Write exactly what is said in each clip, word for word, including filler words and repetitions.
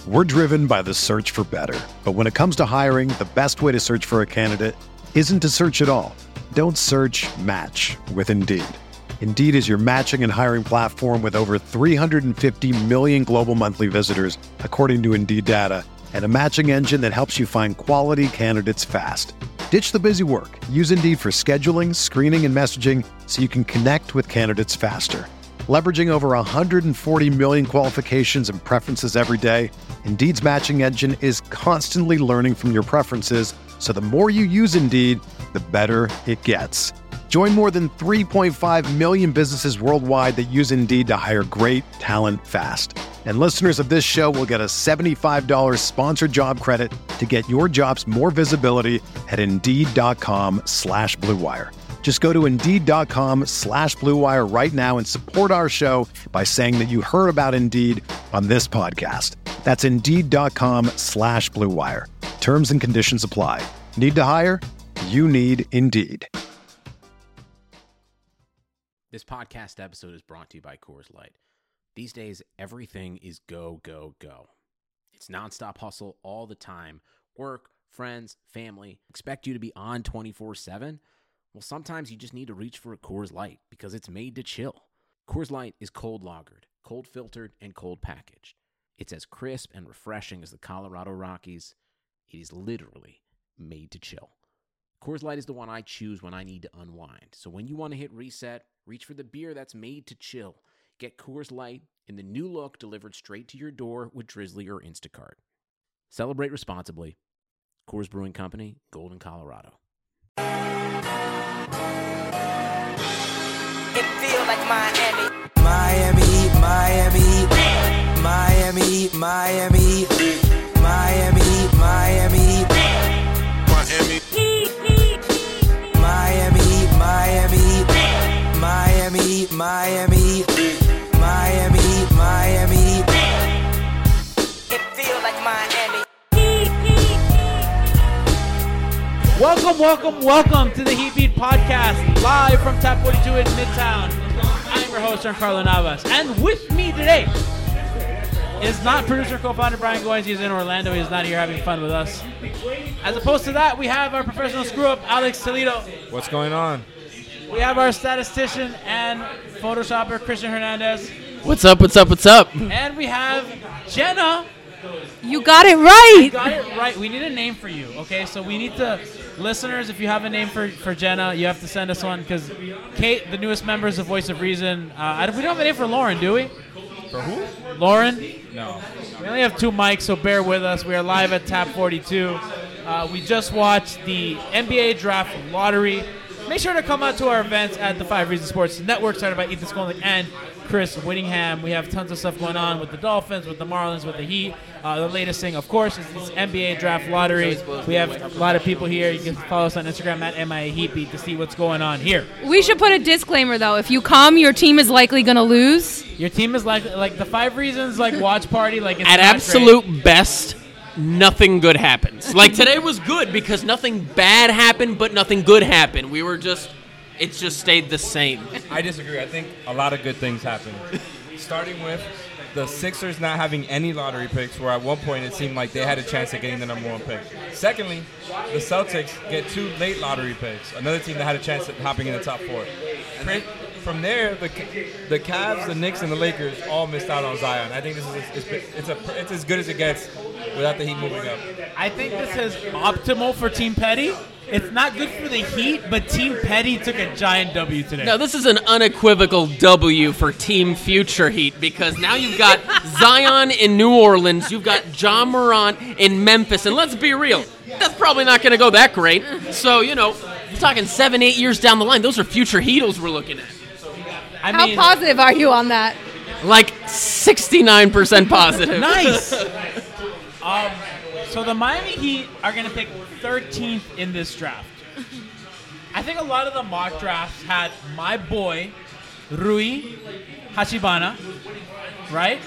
We're driven by the search for better. But when it comes to hiring, the best way to search for a candidate isn't to search at all. Don't search, match with Indeed. Indeed is your matching and hiring platform with over three hundred fifty million global monthly visitors, according to Indeed data, and a matching engine that helps you find quality candidates fast. Ditch the busy work. Use Indeed for scheduling, screening, and messaging so you can connect with candidates faster. Leveraging over one hundred forty million qualifications and preferences every day, Indeed's matching engine is constantly learning from your preferences, so the more you use Indeed, the better it gets. Join more than three point five million businesses worldwide that use Indeed to hire great talent fast. And listeners of this show will get a seventy-five dollars sponsored job credit to get your jobs more visibility at Indeed.com slash Blue Wire. Just go to Indeed.com slash Blue Wire right now and support our show by saying that you heard about Indeed on this podcast. That's Indeed.com slash Blue Wire. Terms and conditions apply. Need to hire? You need Indeed. This podcast episode is brought to you by Coors Light. These days, everything is go, go, go. It's nonstop hustle all the time. Work, friends, family. Expect you to be on twenty-four seven? Well, sometimes you just need to reach for a Coors Light because it's made to chill. Coors Light is cold lagered, cold filtered, and cold packaged. It's as crisp and refreshing as the Colorado Rockies. It is literally made to chill. Coors Light is the one I choose when I need to unwind. So when you want to hit reset, reach for the beer that's made to chill. Get Coors Light in the new look delivered straight to your door with Drizzly or Instacart. Celebrate responsibly. Coors Brewing Company, Golden, Colorado. It feel like Miami. Miami, Miami, Miami, Miami, Miami, Miami, Miami. Miami, Miami, Miami, Miami, Miami, Miami. It feel like Miami. Welcome, welcome, welcome to the Heat Beat Podcast, live from Tap forty-two in Midtown. I'm your host, Giancarlo Navas, and with me today is not producer and co-founder Brian Goins. He's in Orlando. He's not here having fun with us. As opposed to that, we have our professional screw-up, Alex Toledo. What's going on? We have our statistician and photoshopper, Christian Hernandez. What's up, what's up, what's up? And we have Jenna. You got it right. You got it right. We need a name for you, okay? So we need to, listeners, if you have a name for, for Jenna, you have to send us one because Kate, the newest member, is the voice of reason. Uh, I don't, we don't have a name for Lauren, do we? For who? Lauren? No. We only have two mics, so bear with us. We are live at Tap forty-two. Uh, we just watched the N B A Draft Lottery. Make sure to come out to our events at the Five Reasons Sports Network, started by Ethan Skolnick and Chris Whittingham. We have tons of stuff going on with the Dolphins, with the Marlins, with the Heat. Uh, the latest thing, of course, is this N B A Draft Lottery. We have a lot of people here. You can follow us on Instagram at M I A Heatbeat to see what's going on here. We should put a disclaimer, though. If you come, your team is likely going to lose. Your team is like like the Five Reasons like watch party. Like it's At not absolute great. best, nothing good happens. Like today was good because nothing bad happened, but nothing good happened. We were just, it just stayed the same. I disagree. I think a lot of good things happened. Starting with the Sixers not having any lottery picks, where at one point it seemed like they had a chance at getting the number one pick. Secondly, the Celtics get two late lottery picks, another team that had a chance at hopping in the top four. And then from there, the the Cavs, the Knicks, and the Lakers all missed out on Zion. I think this is it's, it's a it's as good as it gets without the Heat moving up. I think this is optimal for Team Petty. It's not good for the Heat, but Team Petty took a giant W today. No, this is an unequivocal W for Team Future Heat because now you've got Zion in New Orleans, you've got Ja Morant in Memphis, and let's be real, that's probably not going to go that great. So, you know, you're talking seven, eight years down the line, those are future Heatles we're looking at. I How mean, positive are you on that? Like sixty-nine percent positive. Nice. um, so the Miami Heat are going to pick thirteenth in this draft. I think a lot of the mock drafts had my boy, Rui Hachibana, right?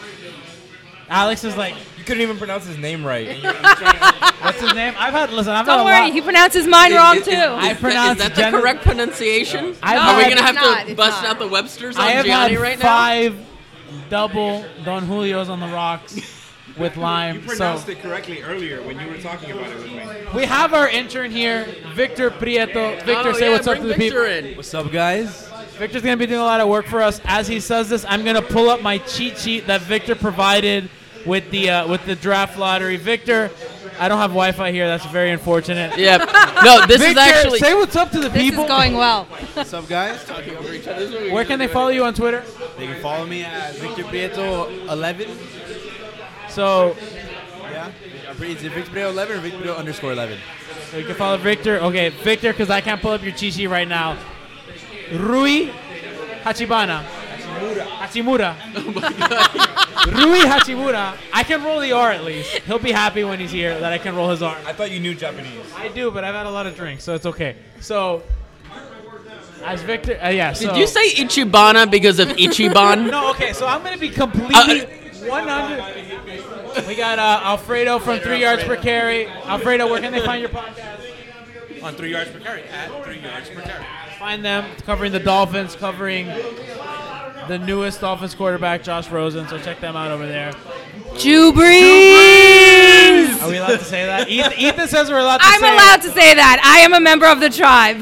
Alex is like, You couldn't even pronounce his name right. what's his name? I've had, listen, I've Don't had a worry, lot. he pronounces mine wrong Is- too. is- I is- pronounce Is that the Jenna- correct pronunciation? I've Are we had- going to have It's not, to it's bust not. out the Websters on I have Gianni had right now? five double Don Julios on the rocks. with lime. You pronounced so it correctly earlier when you were talking about it with me. we have our intern here, Victor Prieto. Victor, Oh, say yeah, what's up bring to the people. Victor in. What's up, guys? Victor's going to be doing a lot of work for us. As he says this, I'm going to pull up my cheat sheet that Victor provided with the uh, with the draft lottery. Victor, I don't have Wi-Fi here. That's very unfortunate. Yeah. No, this Victor, is actually. say what's up to the This people. is going well. What's up, guys? Where can they follow you on Twitter? They can follow me at Victor Prieto eleven. So, Yeah, I'm pretty. Is it Victor Prieto eleven or Victor Prieto underscore eleven? so you can follow Victor. Okay, Victor, because I can't pull up your cheat sheet right now. Rui Hachibana. Hachimura. Rui Hachimura. I can roll the R at least. He'll be happy when he's here that I can roll his R. I thought you knew Japanese. I do, but I've had a lot of drinks, so it's okay. So, as Victor, uh, yeah. So, Did you say Ichibana because of Ichiban? no? Okay, so I'm gonna be Uh, completely one hundred. We got uh, Alfredo from Three Yards Per Carry. Alfredo, where can they find your podcast? On three yards per carry at three yards per carry. Find them covering the Dolphins, covering the newest Dolphins quarterback, Josh Rosen. So check them out over there. Drew Brees. Are we allowed to say that? Ethan, Ethan says we're allowed to I'm say allowed to say that. I am a member of the tribe.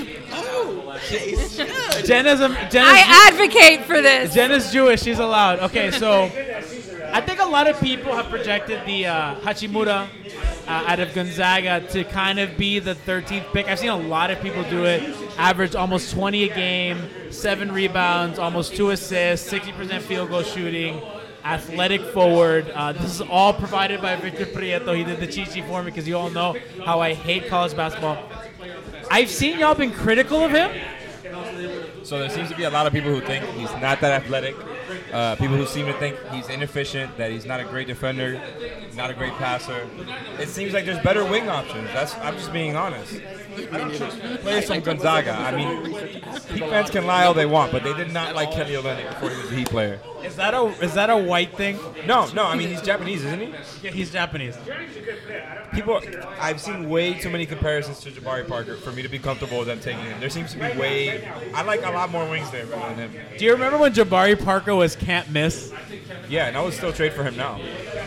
it. Jen is, a, Jen, is I advocate for this. Jen is Jewish. She's allowed. Okay, so I think a lot of people have projected the uh, Hachimura uh, out of Gonzaga to kind of be the thirteenth pick. I've seen a lot of people do it. Average almost twenty a game, seven rebounds, almost two assists, sixty percent field goal shooting, athletic forward. Uh, this is all provided by Victor Prieto. He did the cheat sheet for me because you all know how I hate college basketball. I've seen y'all been critical of him. So there seems to be a lot of people who think he's not that athletic. Uh, people who seem to think he's inefficient, that he's not a great defender, not a great passer. It seems like there's better wing options. That's I'm just being honest. I don't trust players from Gonzaga. I mean, Heat fans can lie all they want, but they did not like Kelly Olynyk before he was a Heat player. Is that a is that a white thing? No, no. I mean, he's Japanese, isn't he? Yeah, he's Japanese. People, I've seen way too many comparisons to Jabari Parker for me to be comfortable with them taking him. There seems to be way. I like a lot more wings there rather than him. Do you remember when Jabari Parker was can't miss? Yeah, and I would still trade for him now.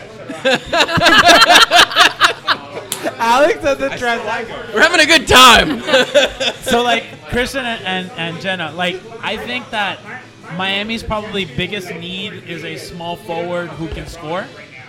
Alex doesn't trust. We're having a good time. So like Christian and, and, and Jenna, like I think that Miami's probably biggest need is a small forward who can score.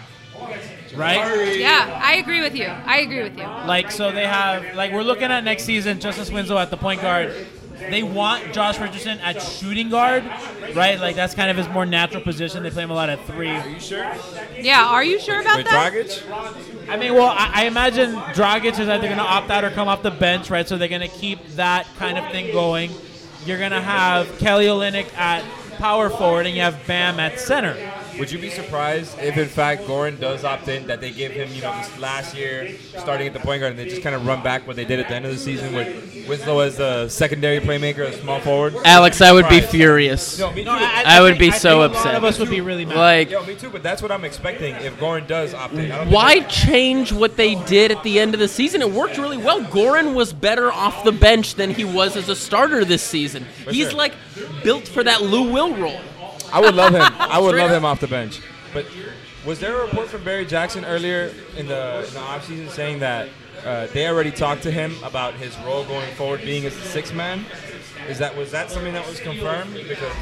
Right? Yeah, I agree with you. I agree with you. Like so they have like we're looking at next season, Justice Winslow at the point guard. They want Josh Richardson at shooting guard, right? Like that's kind of his more natural position. They play him a lot at three. Are you sure? Yeah, are you sure about With that? Dragic? I mean, well, I, I imagine Dragic is either going to opt out or come off the bench, right? So they're going to keep that kind of thing going. You're going to have Kelly Olynyk at power forward, and you have Bam at center. Would you be surprised if, in fact, Goran does opt in, that they give him, you know, this last year starting at the point guard, and they just kind of run back what they did at the end of the season with Winslow as the secondary playmaker, a small forward? Alex, I would be Surprised. furious. No, me too. I would think- be I so think A upset. lot of us would be really mad. Like, Yo, me too, but that's what I'm expecting if Goran does opt in. I don't why think change what they did at the end of the season? It worked really well. Goran was better off the bench than he was as a starter this season. He's sure. like built for that Lou Will role. I would love him. I would Straight love up. him off the bench. But was there a report from Barry Jackson earlier in the, in the offseason saying that uh, they already talked to him about his role going forward being as the sixth man? Is that was that something that was confirmed? Because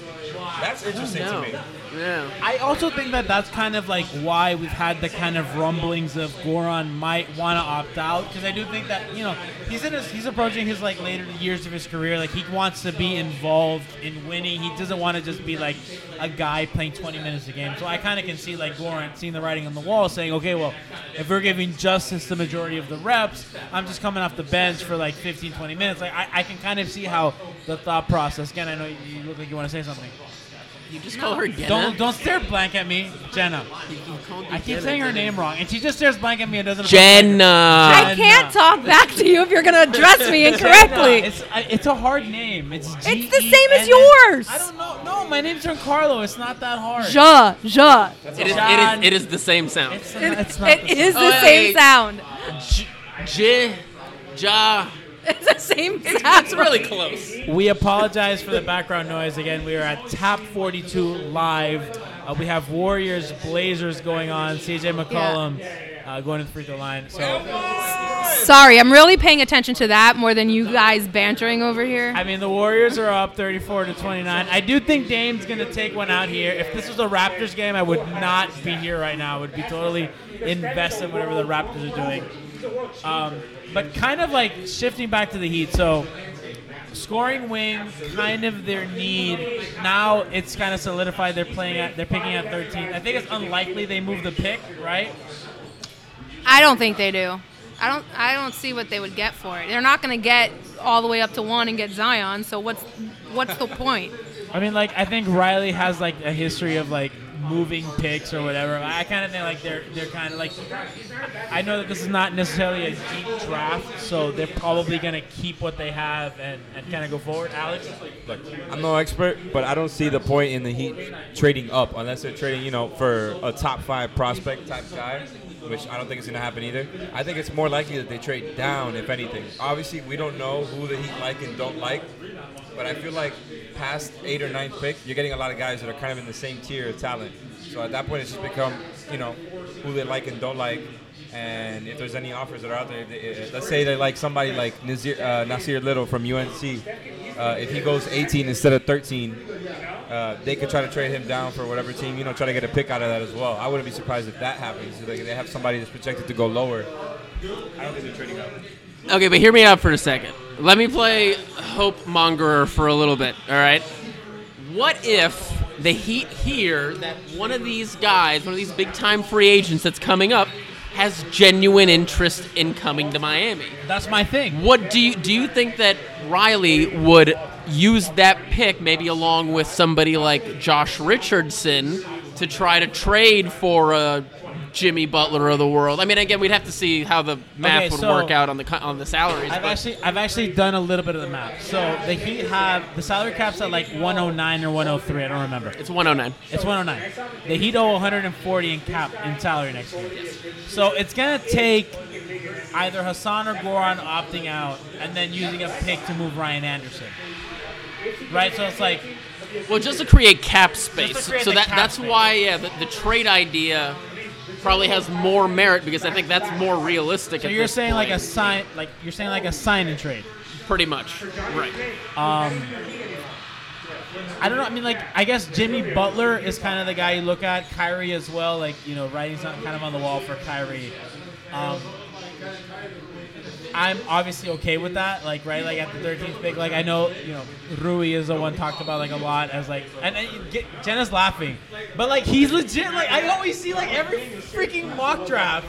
that's interesting to me. Yeah. I also think that that's kind of like why we've had the kind of rumblings of Goran might want to opt out, because I do think that, you know, he's in his, he's approaching his like later years of his career. Like he wants to be involved in winning. He doesn't want to just be like a guy playing twenty minutes a game. So I kind of can see like Goran seeing the writing on the wall, saying, okay, well, if we're giving Justice the majority of the reps, I'm just coming off the bench for like fifteen, twenty minutes. Like I, I can kind of see how the thought process. Again, I know you, you look like you want to say something. You just call her Jenna? Don't don't stare blank at me, Jenna. You- you called me I keep Jenna, saying her didn't name you? wrong, and she just stares blank at me and doesn't. Jenna. I can't talk back to you if you're going to address me incorrectly. It's I- it's a hard name. It's It's the same as G E N N. yours. I don't know. No, my name's Giancarlo. It's not that hard. Ja, ja. It is, it, John. is, it is the same sound. It's, It, it's not it the is same. the Oh, same hey. sound. J, J, Ja, It's the same It's, stat it's really line. close. We apologize for the background noise. Again, we are at Tap forty-two live. Uh, we have Warriors Blazers going on. C J McCollum uh, going to the free throw line. So Sorry, I'm really paying attention to that more than you guys bantering over here. I mean, the Warriors are up thirty-four to twenty-nine. I do think Dame's going to take one out here. If this was a Raptors game, I would not be here right now. I would be totally invested in whatever the Raptors are doing. Um, but kind of like shifting back to the Heat. So scoring wing, kind of their need. Now it's kind of solidified. They're playing at, they're picking at thirteen. I think it's unlikely they move the pick, right? I don't think they do. I don't. I don't see what they would get for it. They're not going to get all the way up to one and get Zion. So what's what's the point? I mean, like I think Riley has like a history of like moving picks or whatever. I kind of think like they're they're kind of like. I know that this is not necessarily a deep draft, so they're probably going to keep what they have and, and kind of go forward. Alex, Look, I'm no expert, but I don't see the point in the Heat trading up unless they're trading, you know, for a top five prospect type guy, which I don't think is going to happen either. I think it's more likely that they trade down, if anything. Obviously, we don't know who the Heat like and don't like, but I feel like past eighth or ninth pick, you're getting a lot of guys that are kind of in the same tier of talent. So at that point, it's just become, you know, who they like and don't like. And if there's any offers that are out there, they, let's say they like somebody like Nasir, uh, Nasir Little from U N C. Uh, if he goes eighteen instead of thirteen, uh, they could try to trade him down for whatever team, you know, try to get a pick out of that as well. I wouldn't be surprised if that happens. They, they have somebody that's projected to go lower. I don't think they're trading up. Okay, but hear me out for a second. Let me play hope mongerer for a little bit, all right? What if the Heat hear that one of these guys, one of these big-time free agents that's coming up, has genuine interest in coming to Miami? that's my thing. What do you do you think that Riley would use that pick maybe along with somebody like Josh Richardson to try to trade for a Jimmy Butler of the world? I mean, again, we'd have to see how the math Okay, would so work out on the co- on the salaries. I've but- actually I've actually done a little bit of the math. So the Heat have the salary cap's at like one oh nine or one oh three. I don't remember. It's one oh nine. It's one oh nine. The Heat owe one hundred forty in cap in salary next year. So it's gonna take either Hassan or Goran opting out and then using a pick to move Ryan Anderson. Right. So it's like Well, just to create cap space. Just to create so the that cap that's space. why, yeah, the, the trade idea probably has more merit because I think that's more realistic. so at you're this saying like a point. sign like you're saying like a sign and trade. Pretty much, right? Um, I don't know. I mean, like, I guess Jimmy Butler is kind of the guy you look at. Kyrie as well. Like, you know, writing's not kind of on the wall for Kyrie. Um, I'm obviously okay with that. Like, right, like at the thirteenth pick. Like, I know, you know, Rui is the one talked about like a lot as like, and, and you get, Jenna's laughing, but like he's legit. Like, I always see like every freaking mock draft.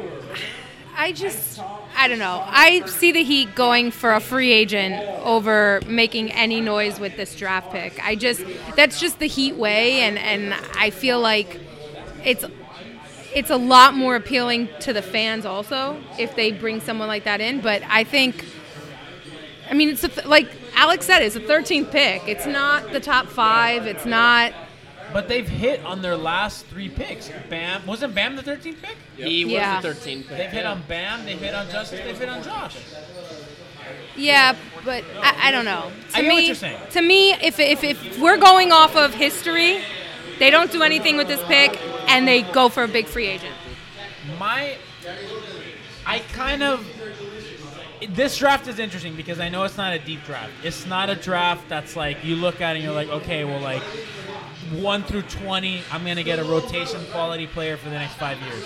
I just, I don't know. I see the Heat going for a free agent over making any noise with this draft pick. I just, that's just the Heat way, and, and I feel like it's it's a lot more appealing to the fans also if they bring someone like that in. But I think, I mean, it's a th- like Alex said, it's a thirteenth pick. It's not the top five. It's not. But they've hit on their last three picks. Bam, wasn't Bam the thirteenth pick? He was Yeah. the thirteenth pick. They've hit on Bam. They've hit on Justice. They've hit on Josh. Yeah, but I, I don't know. To I get me, what you're saying. To me, if, if if we're going off of history, they don't do anything with this pick, and they go for a big free agent. My, I kind of, this draft is interesting because I know it's not a deep draft. It's not a draft that's like, you look at it and you're like, okay, well, like, one through twenty, I'm going to get a rotation quality player for the next five years.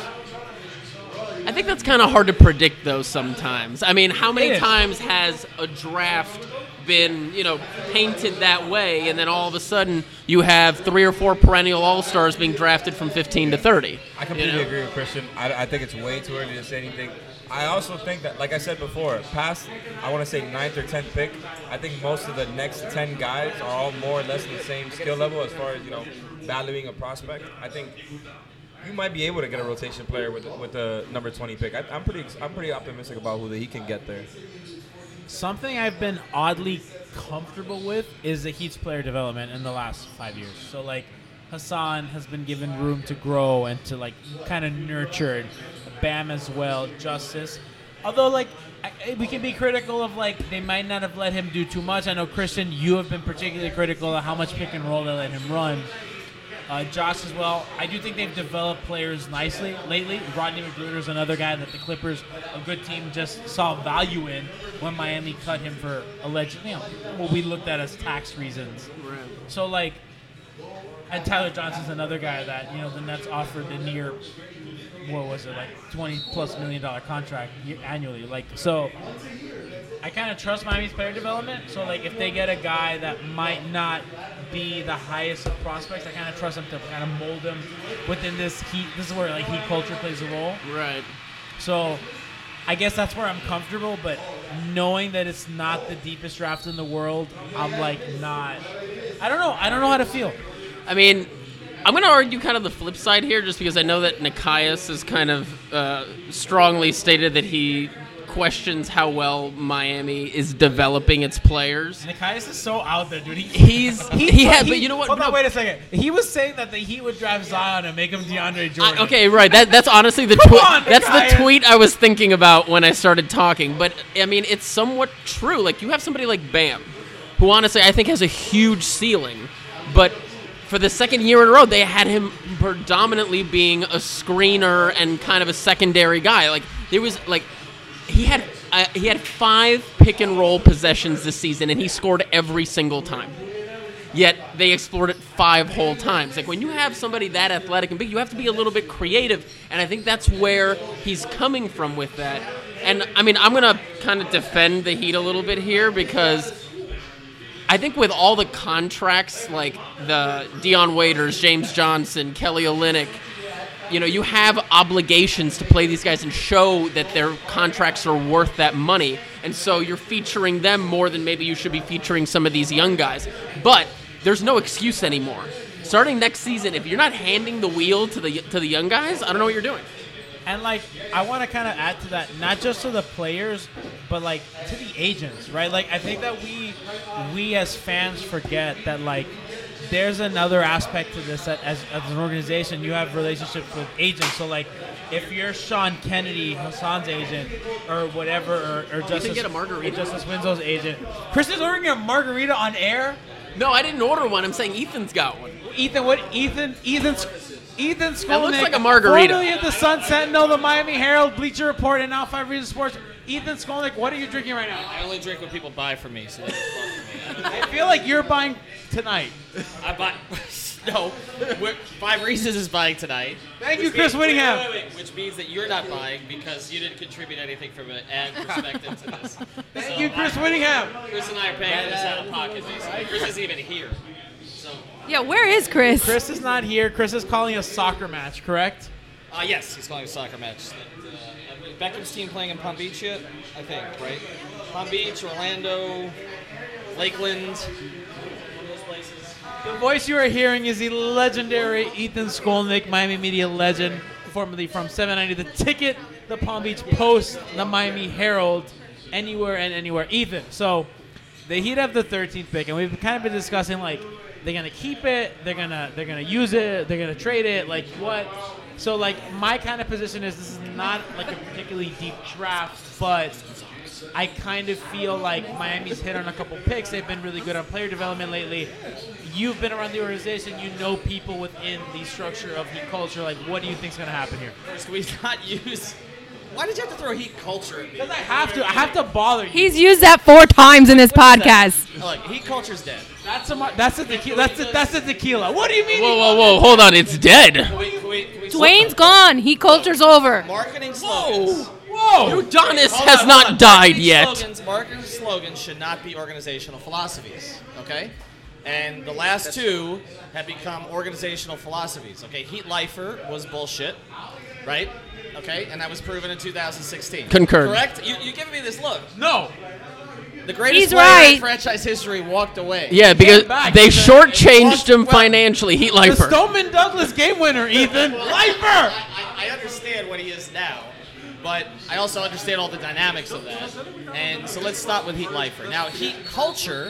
I think that's kind of hard to predict, though, sometimes. I mean, how It many is. times has a draft been, you know, painted that way, and then all of a sudden you have three or four perennial all-stars being drafted from fifteen to thirty? I completely you know? agree with Christian. I, I think it's way too early to say anything. I also think that, like I said before, past, I want to say ninth or tenth pick, I think most of the next ten guys are all more or less the same skill level as far as, you know, valuing a prospect. I think you might be able to get a rotation player with with the number twenty pick. I, I'm pretty I'm pretty optimistic about who that he can get there. Something I've been oddly comfortable with is the Heat's player development in the last five years. So, like, Hassan has been given room to grow and to, like, kind of nurture Bam as well, Justice. Although, like, I, we can be critical of, like, they might not have let him do too much. I know, Christian, you have been particularly critical of how much pick and roll they let him run. Uh, Josh as well. I do think they've developed players nicely lately. Rodney McGruder is another guy that the Clippers, a good team, just saw value in when Miami cut him for alleged, you know, what we looked at as tax reasons. Right. So, like, and Tyler Johnson's another guy that, you know, the Nets offered the near, what was it, like twenty plus million dollar contract annually. Like, so I kind of trust Miami's player development. So, like, if they get a guy that might not be the highest of prospects, I kind of trust them to kind of mold them within this heat. This is where, like, heat culture plays a role. Right. So I guess that's where I'm comfortable, but knowing that it's not the deepest draft in the world, I'm, like, not, I don't know. I don't know how to feel. I mean, I'm going to argue kind of the flip side here, just because I know that Nikias has kind of uh, strongly stated that he questions how well Miami is developing its players. Nikias is so out there, dude. He, He's he, he had, but you know what? Hold on, No. wait a second. He was saying that the Heat would draft Zion and make him DeAndre Jordan. I, okay, right. That that's honestly the Come tweet. on, That's Nikias. the tweet I was thinking about when I started talking. But I mean, it's somewhat true. Like, you have somebody like Bam, who honestly I think has a huge ceiling, but for the second year in a row, they had him predominantly being a screener and kind of a secondary guy. Like, there was like he had uh, he had five pick and roll possessions this season, and he scored every single time. Yet they explored it five whole times. Like, when you have somebody that athletic and big, you have to be a little bit creative, and I think that's where he's coming from with that. And I mean, I'm gonna kind of defend the Heat a little bit here, because I think with all the contracts, like the Dion Waiters, James Johnson, Kelly Olynyk, you know, you have obligations to play these guys and show that their contracts are worth that money. And so you're featuring them more than maybe you should be featuring some of these young guys. But there's no excuse anymore. Starting next season, if you're not handing the wheel to the to the young guys, I don't know what you're doing. And, like, I want to kind of add to that, not just to the players, but, like, to the agents, right? Like, I think that we, we as fans forget that, like, there's another aspect to this, that as, as an organization, you have relationships with agents. So, like, if you're Sean Kennedy, Hassan's agent, or whatever, or, or Justice, get a margarita. or Justice Winslow's agent, Chris is ordering a margarita on air? No, I didn't order one. I'm saying Ethan's got one. Ethan, what? Ethan, Ethan's... Ethan Skolnick, That looks like a margarita. formerly of the Sun Sentinel, the Miami Herald, Bleacher Report, and now Five Reasons Sports. Ethan Skolnick, what are you drinking right now? I only drink what people buy for me, so they just bought for me. I feel like you're buying tonight. I buy. No, we're, Five Reasons is buying tonight. Thank Which you, Chris means- Whittingham. Wait, wait, wait, which means that you're not buying because you didn't contribute anything from an ad perspective to this. Thank So you, Chris I- Whittingham. Chris and I are paying for this out of pocket, basically. Chris isn't even here. So, Yeah, where is Chris? Chris is not here. Chris is calling a soccer match, correct? uh, yes, he's calling a soccer match. Uh, Beckham's team playing in Palm Beach yet? I think, right? Palm Beach, Orlando, Lakeland, one of those places. The voice you are hearing is the legendary Ethan Skolnick, Miami media legend, formerly from seven ninety The Ticket, the Palm Beach Post, the Miami Herald, anywhere and anywhere. Ethan, so the Heat have the thirteenth pick, and we've kind of been discussing, like, they're gonna keep it, they're gonna they're gonna use it, they're gonna trade it, like what? So, like, my kind of position is this is not like a particularly deep draft, but I kind of feel like Miami's hit on a couple picks. They've been really good on player development lately. You've been around the organization. You know people within the structure of Heat culture. Like, what do you think's going to happen here? First, can we not use... Why did you have to throw Heat culture at me? Because I have to. I have to bother you. He's used that four times in this podcast. Look, Heat culture's dead. That's a. That's a tequila. That's a, that's a tequila. What do you mean? Whoa, whoa, whoa! Hold on, it's dead. Can we, can we, can we Dwayne's gone. Heat culture's over. Marketing slogans. Whoa! Udonis Hold has on, not hold on. died Marketing yet. Slogans, marketing slogans should not be organizational philosophies, okay? And the last two have become organizational philosophies, okay? Heat Lifer was bullshit, right? Okay, and that was proven in two thousand sixteen. Concurred. Correct? You, you're giving me this look. No. The greatest He's player right. in franchise history walked away. Yeah, because back. they He's a- shortchanged him well, financially. Heat The Lifer. Stoneman Douglas game winner, Ethan. Lifer. I, I, I understand what he is now, but I also understand all the dynamics of that. And so let's start with Heat Lifer. Now, Heat culture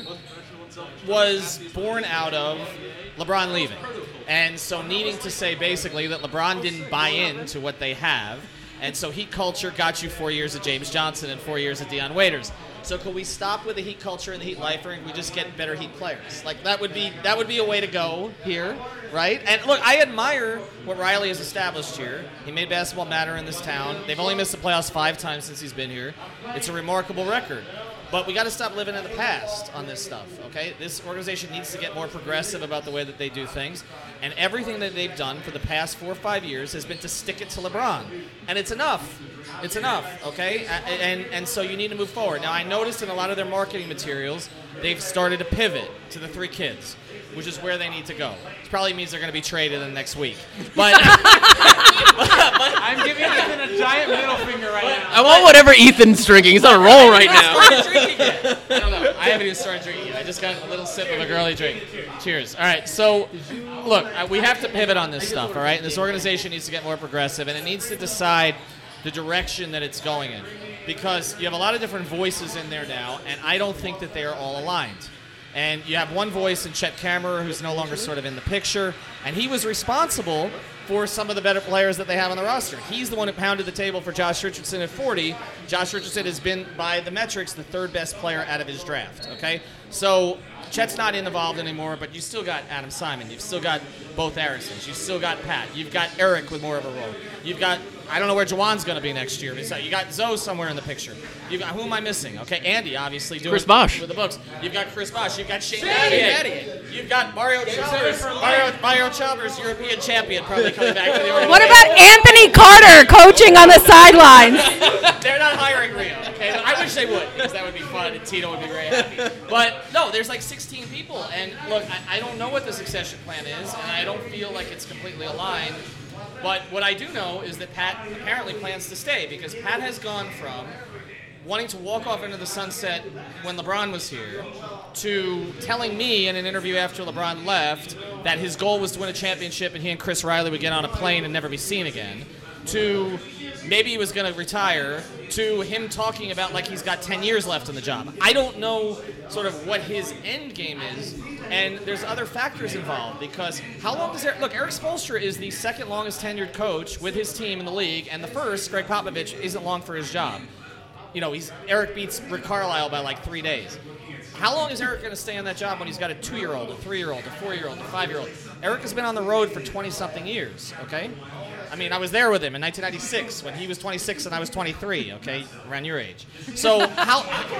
was born out of LeBron leaving. And so needing to say basically that LeBron didn't buy into what they have, And so heat culture got you four years of James Johnson and four years of Dion Waiters. So could we stop with the heat culture and the heat lifer and we just get better heat players? Like that would be that would be a way to go here, right? And look, I admire what Riley has established here. He made basketball matter in this town. They've only missed the playoffs five times since he's been here. It's a remarkable record. But we got to stop living in the past on this stuff, okay? This organization needs to get more progressive about the way that they do things. And everything that they've done for the past four or five years has been to stick it to LeBron. And it's enough. It's enough, okay? And, and so you need to move forward. Now, I noticed in a lot of their marketing materials, they've started to pivot to the three kids, which is where they need to go. Which probably means they're going to be traded in the next week. But, but, but I'm giving Ethan a giant middle finger right now. I want whatever Ethan's drinking. He's on a roll right now. I haven't drinking yet. I don't know. I haven't even started drinking yet. I just got a little sip of a girly drink. Cheers. All right. So, look, we have to pivot on this stuff. All right. And this organization needs to get more progressive, and it needs to decide the direction that it's going in, because you have a lot of different voices in there now, and I don't think that they are all aligned. And you have one voice in Chet Kammerer, who's no longer sort of in the picture, and he was responsible for some of the better players that they have on the roster. He's the one who pounded the table for Josh Richardson at forty. Josh Richardson has been, by the metrics, the third best player out of his draft, okay? So Chet's not involved anymore, but you still got Adam Simon. You've still got both Harrisons. You've still got Pat. You've got Eric with more of a role. You've got, I don't know where Jawan's going to be next year. So you got Zoe somewhere in the picture. You've got, who am I missing? Okay, Andy, obviously, doing Chris Bosh with the books. You've got Chris Bosh. You've got Shane Battier. You've got Mario Chalmers. Mario, Mario Chalmers, European champion, probably coming back to the organization. What about Anthony Carter coaching on the sidelines? They're not hiring Rio, okay? I wish they would, because that would be fun, and Tito would be very happy. But, no, there's like sixteen people, and look, I, I don't know what the succession plan is, and I don't feel like it's completely aligned. But what I do know is that Pat apparently plans to stay, because Pat has gone from wanting to walk off into the sunset when LeBron was here to telling me in an interview after LeBron left that his goal was to win a championship and he and Chris Riley would get on a plane and never be seen again, to maybe he was going to retire, to him talking about like he's got ten years left in the job. I don't know sort of what his end game is, and there's other factors involved, because how long does Eric, look, Eric Spoelstra is the second longest tenured coach with his team in the league, and the first, Greg Popovich, isn't long for his job. You know, he's Eric beats Rick Carlisle by like three days. How long is Eric going to stay on that job when he's got a two-year-old, a three-year-old, a four-year-old, a five-year-old? Eric has been on the road for twenty-something years, okay? I mean, I was there with him in nineteen ninety-six when he was twenty-six and I was twenty-three, okay, around your age. So how,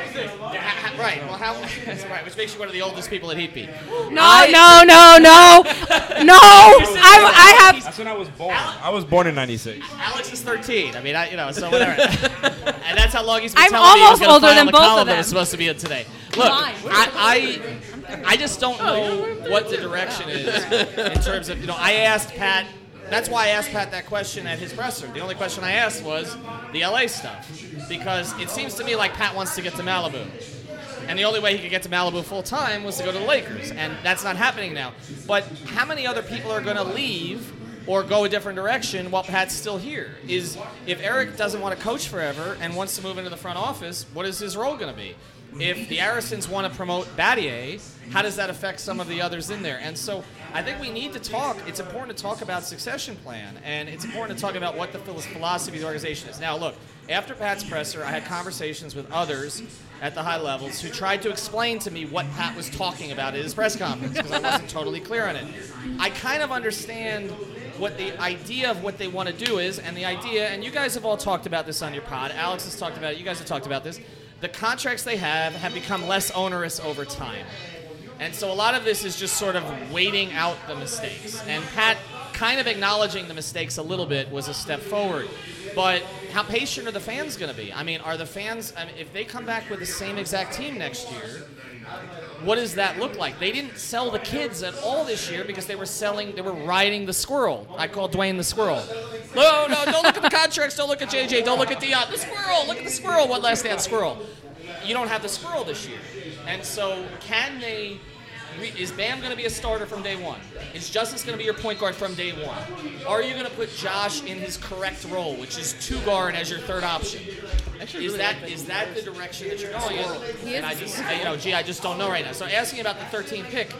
how right, well, how, that's right, which makes you one of the oldest people at Heat Beat. No, I, no, no, no, no, I, I have. That's when I was born. I was born in ninety-six. Alex is thirteen. I mean, I, you know, so whatever. And that's how long he's been I'm telling me he was almost going to older file than the both column of that them. was supposed to be in today. Look, I, I, I just don't know what the direction is in terms of, you know, I asked Pat. That's why I asked Pat that question at his presser. The only question I asked was the L A stuff, because it seems to me like Pat wants to get to Malibu. And the only way he could get to Malibu full time was to go to the Lakers, and that's not happening now. But how many other people are going to leave or go a different direction while Pat's still here? Is if Eric doesn't want to coach forever and wants to move into the front office, what is his role going to be? If the Harrisons want to promote Battier, how does that affect some of the others in there? And so I think we need to talk. It's important to talk about succession plan, and it's important to talk about what the philosophy of the organization is. Now, look, after Pat's presser, I had conversations with others at the high levels who tried to explain to me what Pat was talking about at his press conference, because I wasn't totally clear on it. I kind of understand what the idea of what they want to do is, and the idea, and you guys have all talked about this on your pod. Alex has talked about it. You guys have talked about this. The contracts they have have become less onerous over time. And so a lot of this is just sort of waiting out the mistakes. And Pat kind of acknowledging the mistakes a little bit was a step forward. But how patient are the fans going to be? I mean, are the fans, I mean, if they come back with the same exact team next year, what does that look like? They didn't sell the kids at all this year because they were selling, they were riding the squirrel. I call Dwayne the squirrel. No, no, don't look at the contracts. Don't look at J J. Don't look at Dion. The squirrel. Look at the squirrel. One last dance squirrel. You don't have the squirrel this year. And so can they, is Bam going to be a starter from day one? Is Justice going to be your point guard from day one? Are you going to put Josh in his correct role, which is two guard as your third option? Is that is that the direction that you're going in? And I just, I, you know, gee, I just don't know right now. So asking about the thirteenth pick,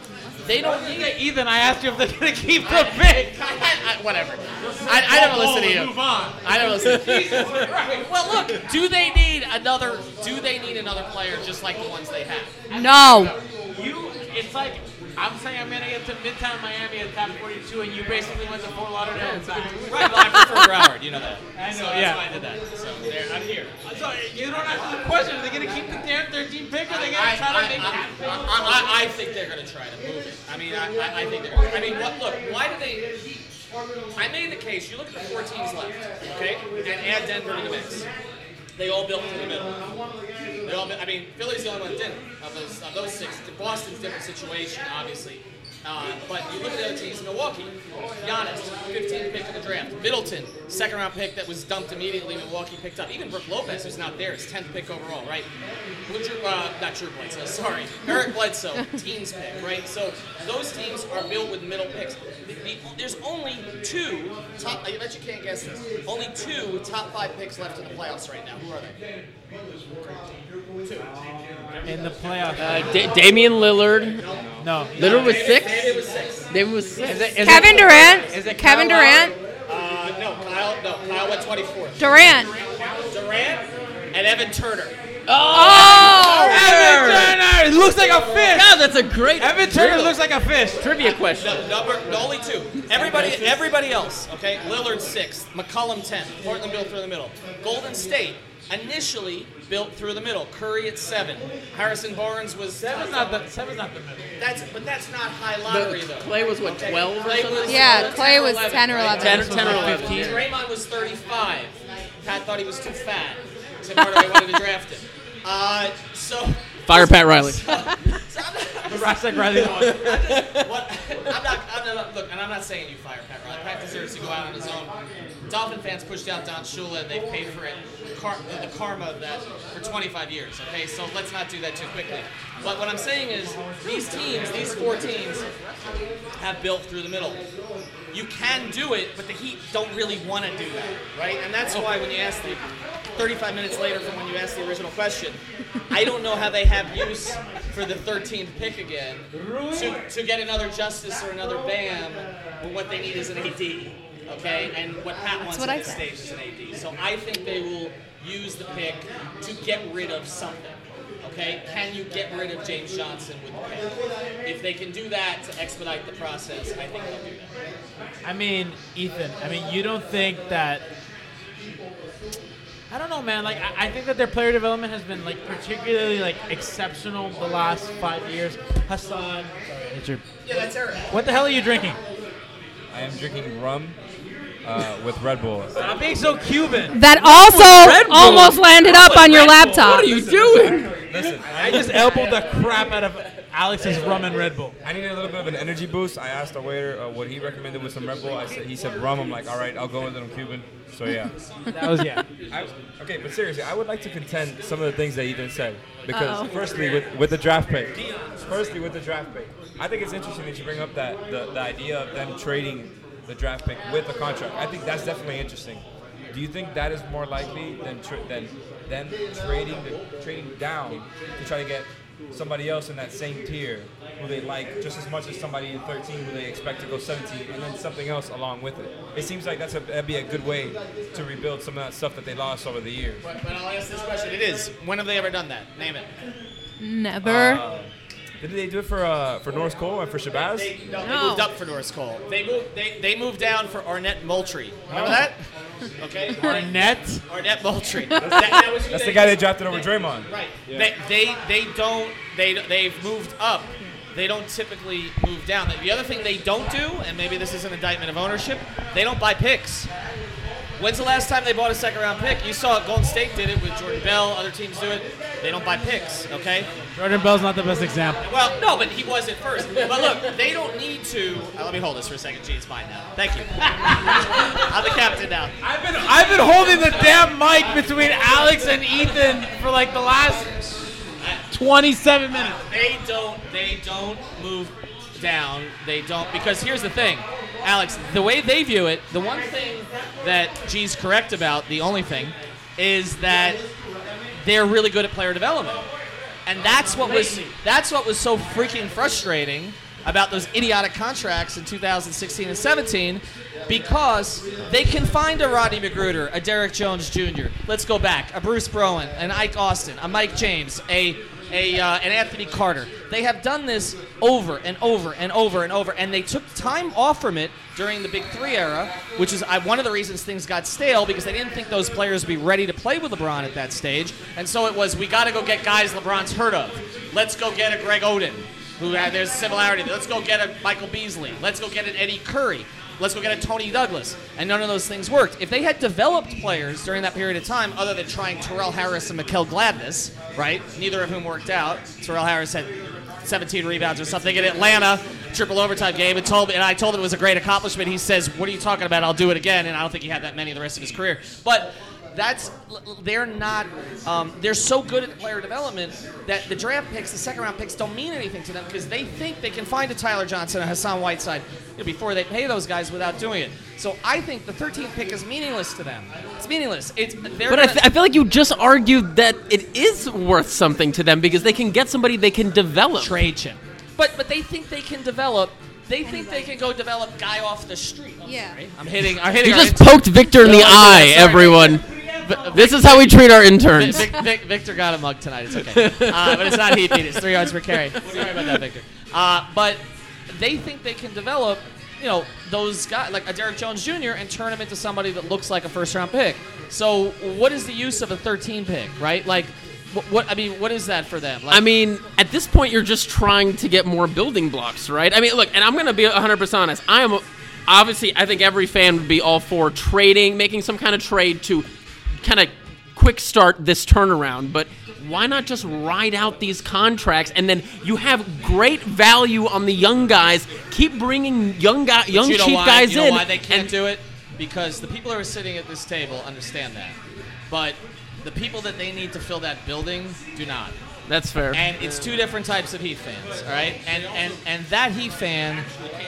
they don't need Ethan, I asked you if they're going to keep the pick. I, I, whatever. I, I never listen to you. Move on. I never listen to you. Well, look, do they need another do they need another player just like the ones they have? No. You, it's like, I'm saying I'm going to get to Midtown Miami at top forty-two, and you basically went to Fort Lauderdale. Right, well, I prefer Broward, you know that. I know, so yeah. That's why I did that. So there, I'm here. So you don't answer the question. Are they going to keep the damn thirteen pick, or are they going I, to try I, to make I, it? I, I, I think they're going to try to move it. I mean, I, I, I think they're. I mean, what? Look, why do they? I made the case. You look at the four teams left, okay, and add Denver to the mix. They all built through the middle. They all. I mean, Philly's the only one that didn't. Of those, of those six, Boston's a different situation, obviously. Uh, but you look at the other teams, Milwaukee, Giannis, fifteenth pick of the draft. Middleton, second round pick that was dumped immediately, Milwaukee picked up. Even Brook Lopez, who's not there, is tenth pick overall, right? Drew, uh, not Drew Bledsoe, sorry. Eric Bledsoe, teens pick, right? So those teams are built with middle picks. The, the, there's only two top, I bet you can't guess this, only two top five picks left in the playoffs right now. Who are they? Two. In the playoffs. Uh, D- Damian Lillard. No. Lillard was six? David was six. David was six. Is it, is Kevin it, Durant. Is it Kevin Kyle Durant. Uh, no, Kyle, no, Kyle went twenty-fourth. Durant. Durant and Evan Turner. Oh! Evan Turner! He looks like a fish! Yeah, that's a great Evan Turner trivia. looks like a fish. Trivia question. No, number, no, only two. Everybody, everybody else. Okay, Lillard sixth, McCollum tenth, Portland built through the middle. Golden State initially built through the middle. Curry at seven. Harrison Barnes was Seven's not the seven's not the middle. That's but that's not high lottery But though. Clay was what, Okay, twelve or Clay something? was, Yeah, uh, Clay was eleven, ten or right? eleven. ten, This was ten or like eleven. fifteen. Draymond was thirty-five. Pat thought he was too fat. Tim Hardaway wanted to draft him. Uh, so Fire Pat Riley. So, so I'm not, The Rasek Riley one. what, I'm not, I'm not, look, and I'm not saying you fire Pat Riley. Pat deserves to go out on his own. Dolphin fans pushed out Don Shula, and they've paid for it, car, the, the karma of that for twenty-five years, okay? So let's not do that too quickly. But what I'm saying is, these teams, these four teams, have built through the middle. You can do it, but the Heat don't really want to do that, right? And that's why when you ask the, thirty-five minutes later from when you asked the original question, I don't know how they have use for the thirteenth pick again to, to get another Justice or another Bam when what they need is an A D, okay? And what Pat wants what at I this said. stage is an A D. So I think they will use the pick to get rid of something, okay? Can you get rid of James Johnson with the pick? If they can do that to expedite the process, I think they'll do that. I mean, Ethan, I mean, you don't think that... I don't know, man. Like, I, I think that their player development has been, like, particularly, like, exceptional the last five years. Hassan. It's your, Yeah, that's Eric. what the hell are you drinking? I am drinking rum uh, with Red Bull. Stop being so Cuban. That also almost landed up on your laptop. What are you doing? Listen, I just elbowed the crap out of Alex's rum and Red Bull. I needed a little bit of an energy boost. I asked the waiter uh, what he recommended with some Red Bull. I said, he said rum. I'm like, all right, I'll go with it. I'm Cuban. So yeah. That was, yeah. I, okay, but seriously, I would like to contend some of the things that Ethan said. Because Uh-oh. firstly, with, with the draft pick, firstly with the draft pick, I think it's interesting that you bring up that the, the idea of them trading the draft pick with a contract. I think that's definitely interesting. Do you think that is more likely than tra- than them trading the, trading down to try to get somebody else in that same tier who they like just as much as somebody in thirteen who they expect to go seventeen, and then something else along with it? It seems like that's a, that'd be a good way to rebuild some of that stuff that they lost over the years. But, but I'll ask this question. It is. When have they ever done that? Name it. Never. Uh, did they do it for uh, for Norris Cole and for Shabazz? They, no, they No. moved up for Norris Cole. They moved. They, they moved down for Arnett Moultrie. Remember that? Okay. Arnett? Arnett Moultrie. That, that was who That's they- the guy they drafted over Draymond. Right. Yeah. They, they they don't they they've moved up. They don't typically move down. The other thing they don't do, and maybe this is an indictment of ownership, they don't buy picks. When's the last time they bought a second round pick? You saw Golden State did it with Jordan Bell. Other teams do it. They don't buy picks. Okay. Jordan Bell's not the best example. Well, no, but he was at first. But look, they don't need to. Uh, let me hold this for a second. Gee, it's fine now. Thank you. I'm the captain now. I've been I've been holding the damn mic between Alex and Ethan for like the last twenty-seven minutes. They don't. They don't move down. They don't because here's the thing, Alex. The way they view it, the one thing that G's correct about, the only thing, is that they're really good at player development, and that's what was that's what was so freaking frustrating about those idiotic contracts in two thousand sixteen and seventeen because they can find a Rodney McGruder, a Derek Jones Junior Let's go back. A Bruce Browen, an Ike Austin, a Mike James, a a uh, an Anthony Carter. They have done this over and over and over and over, and they took time off from it during the Big Three era, which is uh, one of the reasons things got stale because they didn't think those players would be ready to play with LeBron at that stage. And so it was, we got to go get guys LeBron's heard of. Let's go get a Greg Oden, who had there's similarity. Let's go get a Michael Beasley. Let's go get an Eddie Curry. Let's go get a Tony Douglas. And none of those things worked. If they had developed players during that period of time, other than trying Terrell Harris and Mikal Gladness, right, neither of whom worked out. Terrell Harris had seventeen rebounds or something in Atlanta, triple overtime game, and told me, and I told him it was a great accomplishment. He says, "What are you talking about? I'll do it again." And I don't think he had that many the rest of his career. But that's they're not um, they're so good at player development that the draft picks, the second round picks, don't mean anything to them because they think they can find a Tyler Johnson, a Hassan Whiteside, you know, before they pay those guys without doing it. So I think the thirteenth pick is meaningless to them. It's meaningless. It's they're But I, th- I feel like you just argued that it is worth something to them because they can get somebody they can develop. Trade chip. But but they think they can develop. They think they can go develop guy off the street. I'm Yeah. sorry. I'm hitting. I'm hitting. You our just int- poked Victor in No, the no, eye, sorry. everyone. Vi- This is how we treat our interns. Vic, Vic, Victor got a mug tonight. It's okay. Uh, but it's not heat beat. It's three yards per carry. Sorry about that, Victor. Uh, but they think they can develop, you know, those guys like a Derek Jones Junior and turn him into somebody that looks like a first-round pick. So what is the use of a thirteen pick, right? Like, what, what I mean, what is that for them? Like, I mean, at this point, you're just trying to get more building blocks, right? I mean, look, and I'm going to be one hundred percent honest. I am, obviously, I think every fan would be all for trading, making some kind of trade to kind of quick start this turnaround, but why not just ride out these contracts and then you have great value on the young guys, keep bringing young guy, young you know cheap why, guys you know in. why they can't and, do it? Because the people who are sitting at this table understand that. But the people that they need to fill that building do not. That's fair. And it's two different types of Heat fans, all right? And and and that Heat fan,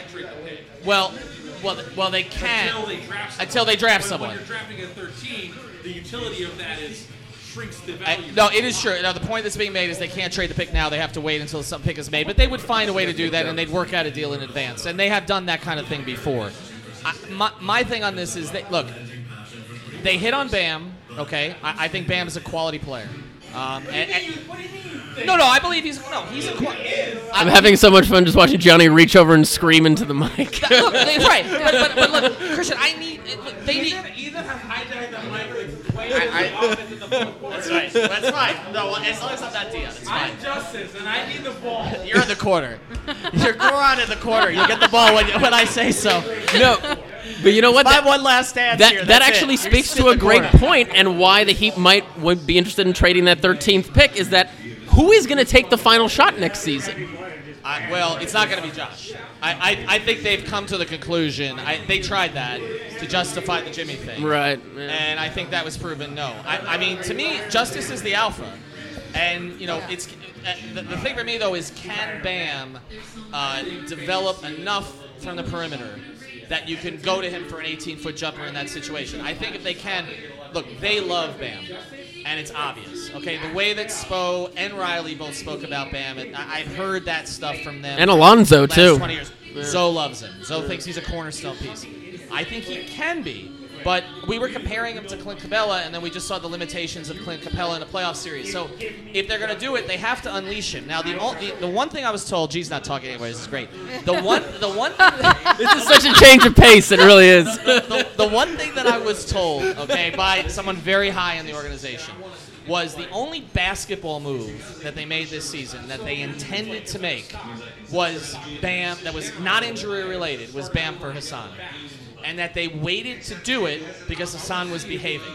well, well, well, they can until they draft someone. until they draft When- someone. When you're drafting at thirteen, the utility of that is shrinks the I, value. no, it is true. Now, the point that's being made is they can't trade the pick now. They have to wait until some pick is made. But they would find a way to do that, and they'd work out a deal in advance. And they have done that kind of thing before. I, my, my thing on this is that, look, they hit on Bam, okay? I, I think Bam is a quality player. Um, and, and, no, no, I believe he's no, he's a. Qu- I'm having so much fun just watching Johnny reach over and scream into the mic. That- look, they- right, but, but, but look, Christian, I need. Look, they need. Either have hijacked the mic way I- I- off into the football. That's right. That's fine. No, well, as long as I'm not Dion, it's fine. I'm Justice, and I need the ball. You're in the corner. You're Goron in the corner. You'll get the ball when, when I say so. No, but you know what? My That- one last dance That here. that that's actually it. speaks Sit to a in the great corner. point, and why the Heat might would be interested in trading that thirteenth pick is that who is going to take the final shot next season? I, well, it's not going to be Josh. I, I, I think they've come to the conclusion. I, they tried that to justify the Jimmy thing. Right. Yeah. And I think that was proven no. I, I mean, to me, Justice is the alpha. And, you know, it's uh, the, the thing for me, though, is can Bam uh, develop enough from the perimeter that you can go to him for an eighteen-foot jumper in that situation? I think if they can, look, they love Bam. And it's obvious, okay? The way that Spo and Riley both spoke about Bam, and I, I've heard that stuff from them. And Alonzo, the last too. twenty years. Zoe loves him. Zoe thinks he's a cornerstone piece. I think he can be, but we were comparing him to Clint Capella, and then we just saw the limitations of Clint Capella in a playoff series. So if they're going to do it, they have to unleash him. Now, the, the the one thing I was told, G's not talking anyways, this is great. The one, the one This is such a change of pace, it really is. the, the one thing that I was told, okay, by someone very high in the organization, was the only basketball move that they made this season that they intended to make was Bam, that was not injury related, was Bam for Hassan. And that they waited to do it because Hassan was behaving.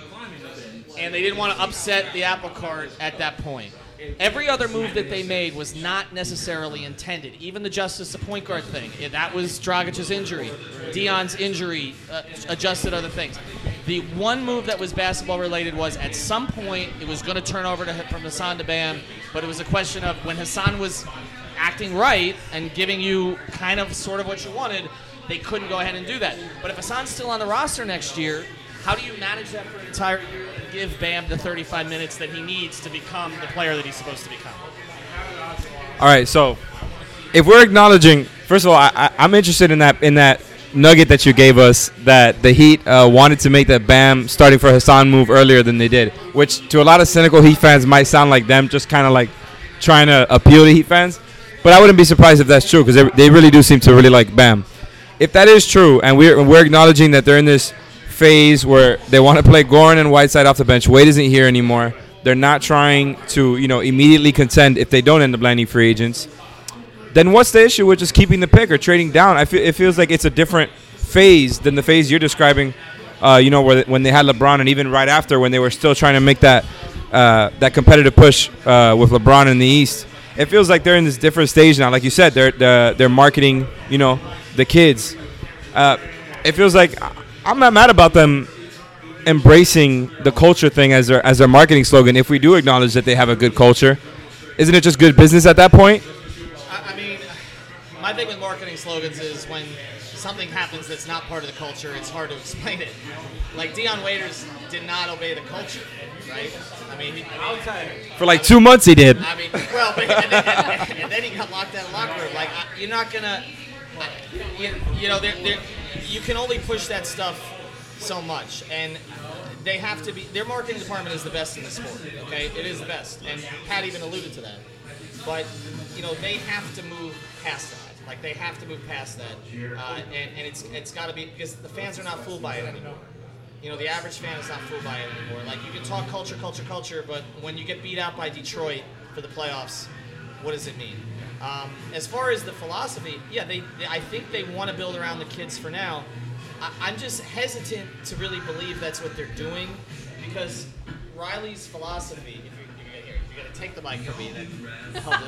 And they didn't want to upset the apple cart at that point. Every other move that they made was not necessarily intended. Even the Justice, the point guard thing, yeah, that was Dragic's injury. Dion's injury uh, adjusted other things. The one move that was basketball related was at some point it was going to turn over to from Hassan to Bam, but it was a question of when Hassan was acting right and giving you kind of sort of what you wanted, they couldn't go ahead and do that. But if Hassan's still on the roster next year, how do you manage that for an entire year and give Bam the thirty-five minutes that he needs to become the player that he's supposed to become? All right, so if we're acknowledging, first of all, I, I, I'm interested in that in that nugget that you gave us that the Heat uh, wanted to make that Bam starting for Hassan move earlier than they did, which to a lot of cynical Heat fans might sound like them just kind of like trying to appeal to Heat fans. But I wouldn't be surprised if that's true because they, they really do seem to really like Bam. If that is true, and we're we're acknowledging that they're in this phase where they want to play Goran and Whiteside off the bench, Wade isn't here anymore. They're not trying to, you know, immediately contend if they don't end up landing free agents. Then what's the issue with just keeping the pick or trading down? I feel it feels like it's a different phase than the phase you're describing. Uh, you know, where when they had LeBron, and even right after when they were still trying to make that uh, that competitive push uh, with LeBron in the East. It feels like they're in this different stage now. Like you said, they're they're, they're marketing, you know, the kids. Uh, it feels like I'm not mad about them embracing the culture thing as their as their marketing slogan. If we do acknowledge that they have a good culture, isn't it just good business at that point? I, I mean, my thing with marketing slogans is when something happens that's not part of the culture, it's hard to explain it. Like Dion Waiters did not obey the culture, right? I mean, he, I mean for like two months he did. I mean, well, but, and, then, and, and then he got locked out of the locker room. Like, you're not gonna, you, you know, they're, they're, you can only push that stuff so much, and they have to be. Their marketing department is the best in the sport. Okay, it is the best, and Pat even alluded to that. But you know, they have to move past that. Like they have to move past that, uh, and, and it's it's got to be because the fans are not fooled by it anymore. You know, the average fan is not fooled by it anymore. Like you can talk culture, culture, culture, but when you get beat out by Detroit for the playoffs, what does it mean? Um, as far as the philosophy, yeah, they, they I think they want to build around the kids for now. I, I'm just hesitant to really believe that's what they're doing because Riley's philosophy. If you're, if you're, if you're gonna take the mic from me, then hold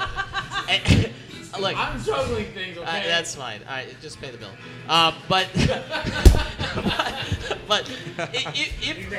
it. Look, I'm juggling things, okay? Uh, that's fine. All right, just pay the bill. Uh, but, but, but, if,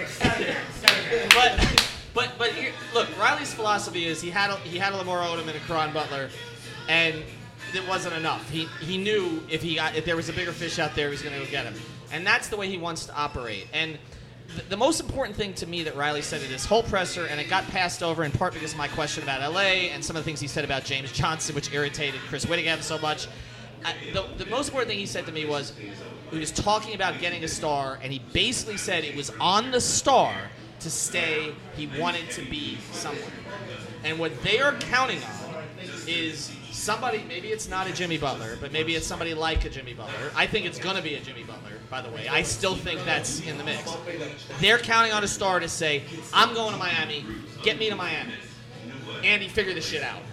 if, but, but, but here, look, Riley's philosophy is he had a, he had a Lamar Odom and a Caron Butler, and it wasn't enough. He he knew if he got if there was a bigger fish out there, he was going to go get him, and that's the way he wants to operate. And the most important thing to me that Riley said in his whole presser, and it got passed over in part because of my question about L A and some of the things he said about James Johnson, which irritated Chris Whittingham so much. Uh, the, the most important thing he said to me was he was talking about getting a star, and he basically said it was on the star to stay. He wanted to be somewhere. And what they are counting on is somebody, maybe it's not a Jimmy Butler, but maybe it's somebody like a Jimmy Butler. I think it's going to be a Jimmy Butler, by the way. I still think that's in the mix. They're counting on a star to say, I'm going to Miami, get me to Miami. Andy, figure this shit out.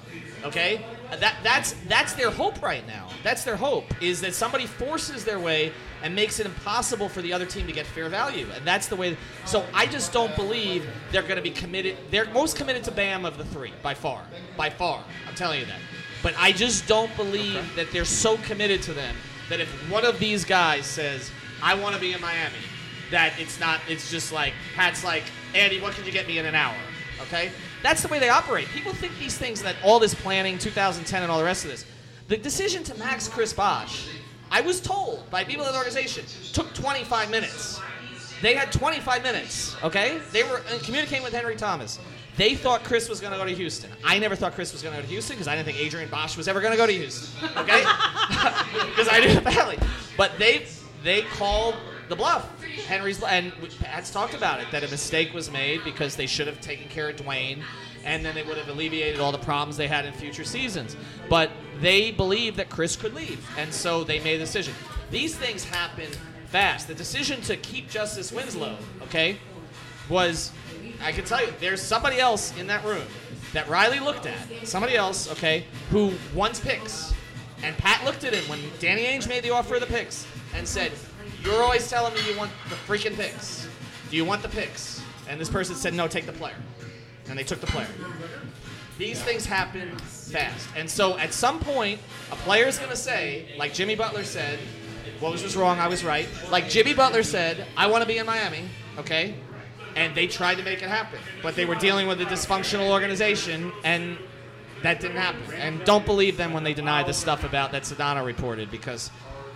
Okay? That that's that's their hope right now. That's their hope, is that somebody forces their way and makes it impossible for the other team to get fair value. And that's the way. So I just don't believe they're going to be committed. They're most committed to Bam of the three, by far. By far. I'm telling you that. But I just don't believe that they're so committed to them that if one of these guys says, I want to be in Miami, that it's not, it's just like, Pat's like, Andy, what can you get me in an hour? Okay? That's the way they operate. People think these things, that all this planning, two thousand ten and all the rest of this. The decision to max Chris Bosh, I was told by people in the organization, took twenty-five minutes. They had twenty-five minutes, okay? They were communicating with Henry Thomas. They thought Chris was going to go to Houston. I never thought Chris was going to go to Houston because I didn't think Adrian Bosch was ever going to go to Houston, okay? Because I knew the family. But they they called the bluff. Henry's and Pat's talked about it, that a mistake was made because they should have taken care of Dwayne, and then they would have alleviated all the problems they had in future seasons. But they believed that Chris could leave, and so they made a decision. These things happen fast. The decision to keep Justice Winslow, okay, was, I can tell you, there's somebody else in that room that Riley looked at, somebody else, okay, who wants picks. And Pat looked at him when Danny Ainge made the offer of the picks and said, you're always telling me you want the freaking picks. Do you want the picks? And this person said, no, take the player. And they took the player. These things happen fast. And so at some point, a player's going to say, like Jimmy Butler said, what was was wrong, I was right. Like Jimmy Butler said, I want to be in Miami, okay? And they tried to make it happen. But they were dealing with a dysfunctional organization, and that didn't happen. And don't believe them when they deny the stuff about that Sedano reported, because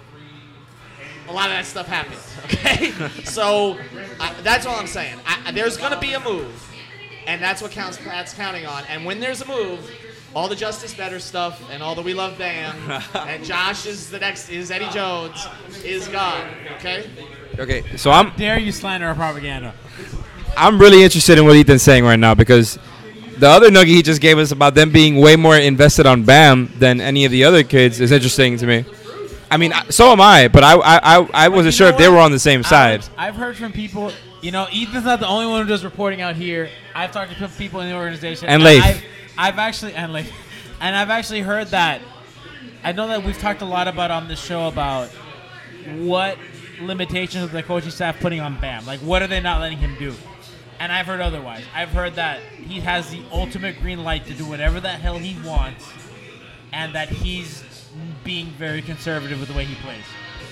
a lot of that stuff happened, okay? So uh, that's all I'm saying. I, there's going to be a move, and that's what counts, Pat's counting on. And when there's a move, all the Justice Better stuff and all the We Love Bam and Josh is the next is Eddie Jones is gone. Okay. Okay, so I'm Dare you slander our propaganda? I'm really interested in what Ethan's saying right now because the other nugget he just gave us about them being way more invested on Bam than any of the other kids is interesting to me. I mean, so am I, but I I I, I wasn't sure if they were on the same side. I've, I've heard from people. You know, Ethan's not the only one who does reporting out here. I've talked to people in the organization. And Leif. I've, I've actually and Leif, and I've actually heard that. I know that we've talked a lot about on this show about what limitations of the coaching staff putting on Bam. Like, what are they not letting him do? And I've heard otherwise. I've heard that he has the ultimate green light to do whatever the hell he wants, and that he's being very conservative with the way he plays.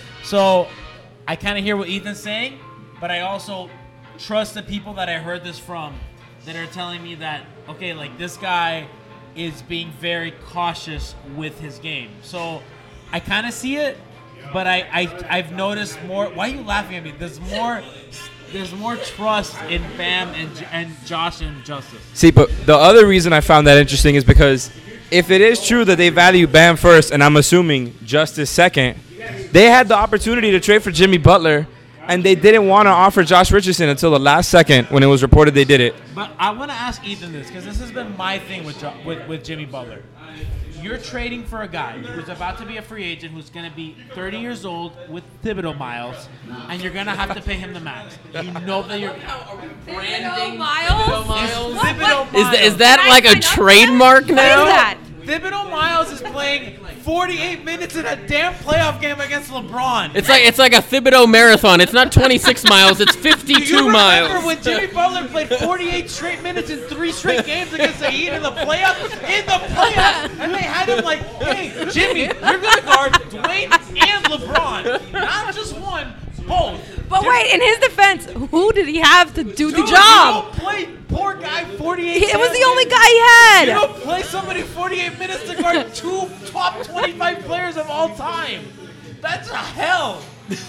So I kind of hear what Ethan's saying, but I also trust the people that I heard this from that are telling me that, okay, like this guy is being very cautious with his game. So I kind of see it, but I, I, I've noticed more. Why are you laughing at me? There's more there's more trust in Bam and, and Josh and Justice. See, but the other reason I found that interesting is because if it is true that they value Bam first, and I'm assuming Justice second, they had the opportunity to trade for Jimmy Butler, and they didn't want to offer Josh Richardson until the last second when it was reported they did it. But I want to ask Ethan this, because this has been my thing with, jo- with with Jimmy Butler. You're trading for a guy who's about to be a free agent, who's going to be thirty years old with Thibodeau miles, and you're going to have to pay him the max. You know that you're branding Miles? Miles? What- what- Is, th- is that like a trademark now? What is that? Thibodeau Miles is playing forty-eight minutes in a damn playoff game against LeBron. It's like it's like a Thibodeau marathon. It's not twenty-six miles. It's Do fifty-two you remember miles. when Jimmy Butler played forty-eight straight minutes in three straight games against the Heat in the playoffs? In the playoffs, and they had him like, "Hey, Jimmy, you're gonna guard Dwayne and LeBron, not just one, both." But wait, in his defense, who did he have to do the Dude, job? You don't play poor guy forty-eight. He- it was the minutes. only guy he had. You don't play somebody forty-eight minutes to guard two top twenty-five players of all time. That's a hell.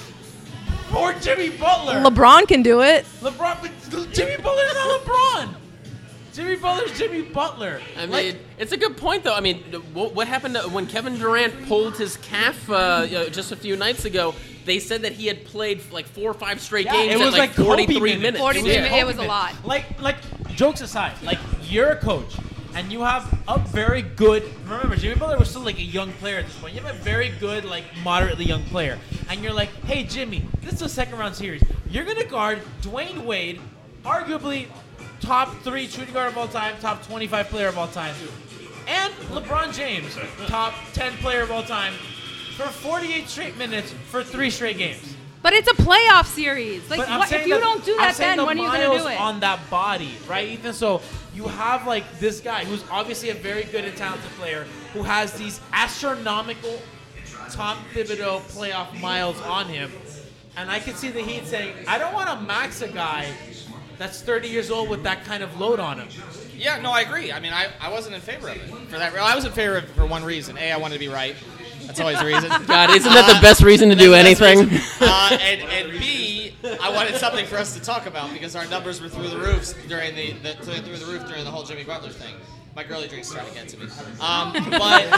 Poor Jimmy Butler. LeBron can do it. LeBron, but Jimmy Butler's not LeBron. Jimmy Butler's Jimmy Butler. I mean, Like, it's a good point, though. I mean, what, what happened to, when Kevin Durant pulled his calf uh, you know, just a few nights ago? They said that he had played like four or five straight yeah, games it at was like, like forty-three Kobe minutes. forty-three Yeah. minutes. It was a lot. Like, like, jokes aside, like you're a coach and you have a very good. Remember, Jimmy Butler was still like a young player at this point. You have a very good, like moderately young player, and you're like, hey, Jimmy, this is a second round series. You're gonna guard Dwayne Wade, arguably top three shooting guard of all time, top twenty-five player of all time, and LeBron James, top ten player of all time, for forty-eight straight minutes for three straight games. But it's a playoff series. Like, But I'm what, saying if you that- don't do I'm that, saying then the when are you gonna miles do it? on that body, right, Ethan? So you have like this guy who's obviously a very good and talented player who has these astronomical Tom Thibodeau playoff miles on him, and I can see the Heat saying, "I don't want to max a guy that's thirty years old with that kind of load on him." Yeah, no, I agree. I mean, I, I wasn't in favor of it for that. I was in favor of it for one reason. A, I wanted to be right. That's always the reason. God, isn't that the best reason to do That's the best anything? reason. Uh, and, and B, I wanted something for us to talk about because our numbers were through the roofs during the, the through the roof during the whole Jimmy Butler thing. My girly drink's trying to get to me. Um, but,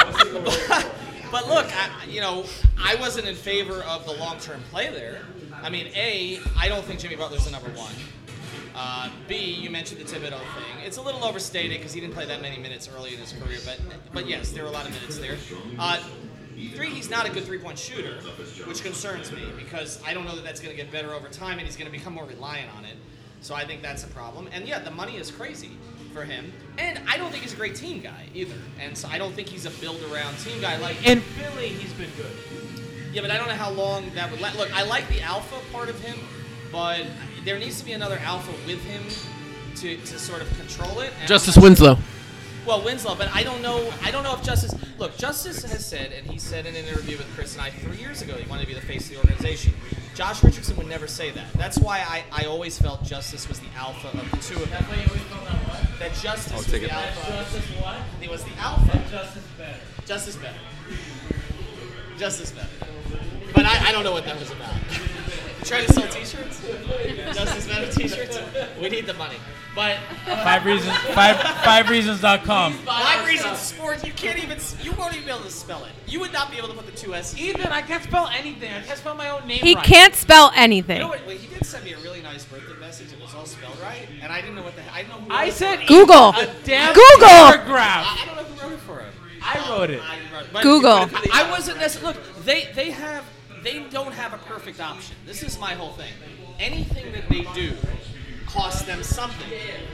but but look, I, you know, I wasn't in favor of the long-term play there. I mean, A, I don't think Jimmy Butler's the number one. Uh, B, you mentioned the Thibodeau thing. It's a little overstated because he didn't play that many minutes early in his career, but but yes, there were a lot of minutes there. Uh, three, he's not a good three-point shooter, which concerns me because I don't know that that's going to get better over time, and he's going to become more reliant on it. So I think that's a problem. And yeah, the money is crazy for him, and I don't think he's a great team guy either. And so I don't think he's a build-around team guy like. In Philly, he's been good. Yeah, but I don't know how long that would last. Look, I like the alpha part of him, but there needs to be another alpha with him to, to sort of control it. And Justice Winslow. Well, Winslow, but I don't know. I don't know if Justice. Look, Justice has said, and he said in an interview with Chris and I three years ago, he wanted to be the face of the organization. Josh Richardson would never say that. That's why I, I always felt Justice was the alpha of the two of them. That's why you always felt that what? That Justice I'll was take the it back. alpha. Justice what? He was the alpha. Justice better. Justice better. Justice better. But I, I don't know what that was about. Trying to sell T-shirts? Justice better T-shirts? We need the money. But Five reasons. Five five reasons dot com. Five Reasons Sports. You can't even. You won't even be able to spell it. You would not be able to put the two S's. Ethan, I can't spell anything. I can't spell my own name He right. can't spell You anything. know what? Well, he did send me a really nice birthday message. It was all spelled right, and I didn't know what the. I didn't know who. I wrote it said for him. Google. A damn Google. paragraph. I, I don't know who wrote it for him. I wrote it. I wrote- but- Google. but I wasn't necessarily. Look, they they have they don't have a perfect option. This is my whole thing. Anything that they do costs them something.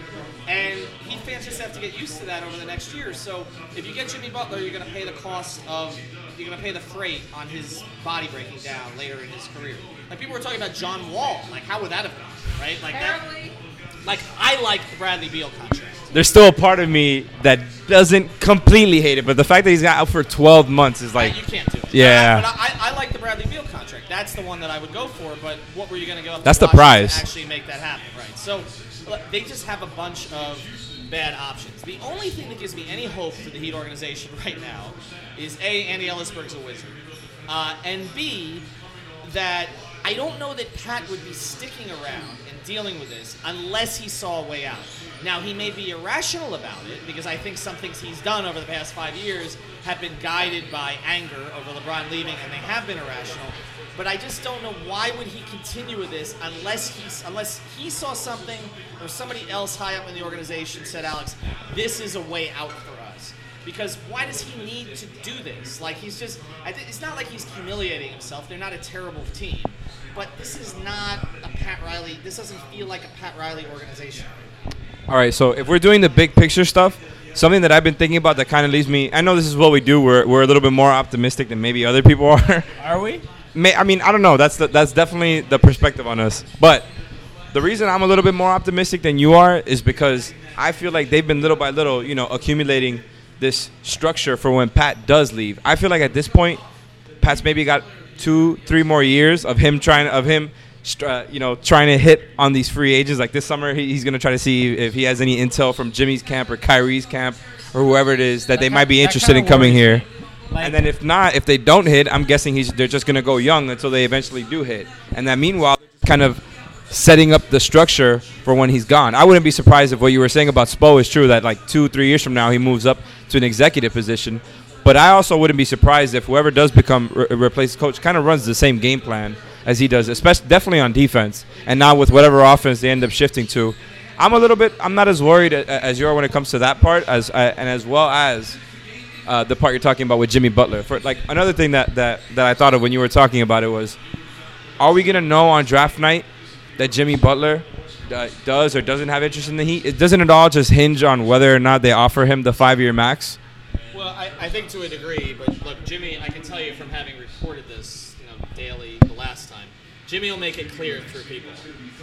And Heat fans just have to get used to that over the next year. So if you get Jimmy Butler, you're going to pay the cost of, you're going to pay the freight on his body breaking down later in his career. Like people were talking about John Wall. Like how would that have gone, right? Like that. Like I like the Bradley Beal contract. There's still a part of me that doesn't completely hate it, but the fact that he's got out for twelve months is like, you can't do it. yeah. But I, I like the Bradley Beal contract. That's the one that I would go for. But what were you going to go up? That's to the Washington prize. to actually make that happen, right? So look, they just have a bunch of bad options. The only thing that gives me any hope for the Heat organization right now is A, Andy Ellisberg's a wizard, uh, and B, that I don't know that Pat would be sticking around and dealing with this unless he saw a way out. Now, he may be irrational about it because I think some things he's done over the past five years have been guided by anger over LeBron leaving, and they have been irrational. But I just don't know why would he continue with this unless he unless he saw something or somebody else high up in the organization said, Alex, this is a way out for us. Because why does he need to do this? Like he's just, it's not like he's humiliating himself. They're not a terrible team. But this is not a Pat Riley, this doesn't feel like a Pat Riley organization. All right, so if we're doing the big picture stuff, something that I've been thinking about that kind of leaves me, I know this is what we do, we're, we're a little bit more optimistic than maybe other people are. Are we? May, I mean, I don't know. That's the, that's definitely the perspective on us. But the reason I'm a little bit more optimistic than you are is because I feel like they've been little by little, you know, accumulating this structure for when Pat does leave. I feel like at this point, Pat's maybe got two, three more years of him trying, of him, uh, you know, trying to hit on these free agents. Like this summer, he, he's going to try to see if he has any intel from Jimmy's camp or Kyrie's camp or whoever it is that, that they might be interested in coming here. Like, and then if not, if they don't hit, I'm guessing he's they're just going to go young until they eventually do hit. And that meanwhile, kind of setting up the structure for when he's gone. I wouldn't be surprised if what you were saying about Spo is true, that like two, three years from now he moves up to an executive position. But I also wouldn't be surprised if whoever does become re- replace coach kind of runs the same game plan as he does, especially definitely on defense, and now with whatever offense they end up shifting to. I'm a little bit, I'm not as worried as you are when it comes to that part, as uh, and as well as uh, the part you're talking about with Jimmy Butler. For like another thing that, that, that I thought of when you were talking about it was, are we gonna know on draft night that Jimmy Butler uh, does or doesn't have interest in the Heat? It doesn't it all just hinge on whether or not they offer him the five-year max? Well, I, I think to a degree, but look, Jimmy, I can tell you from having reported this, you know, daily the last time, Jimmy will make it clear through people.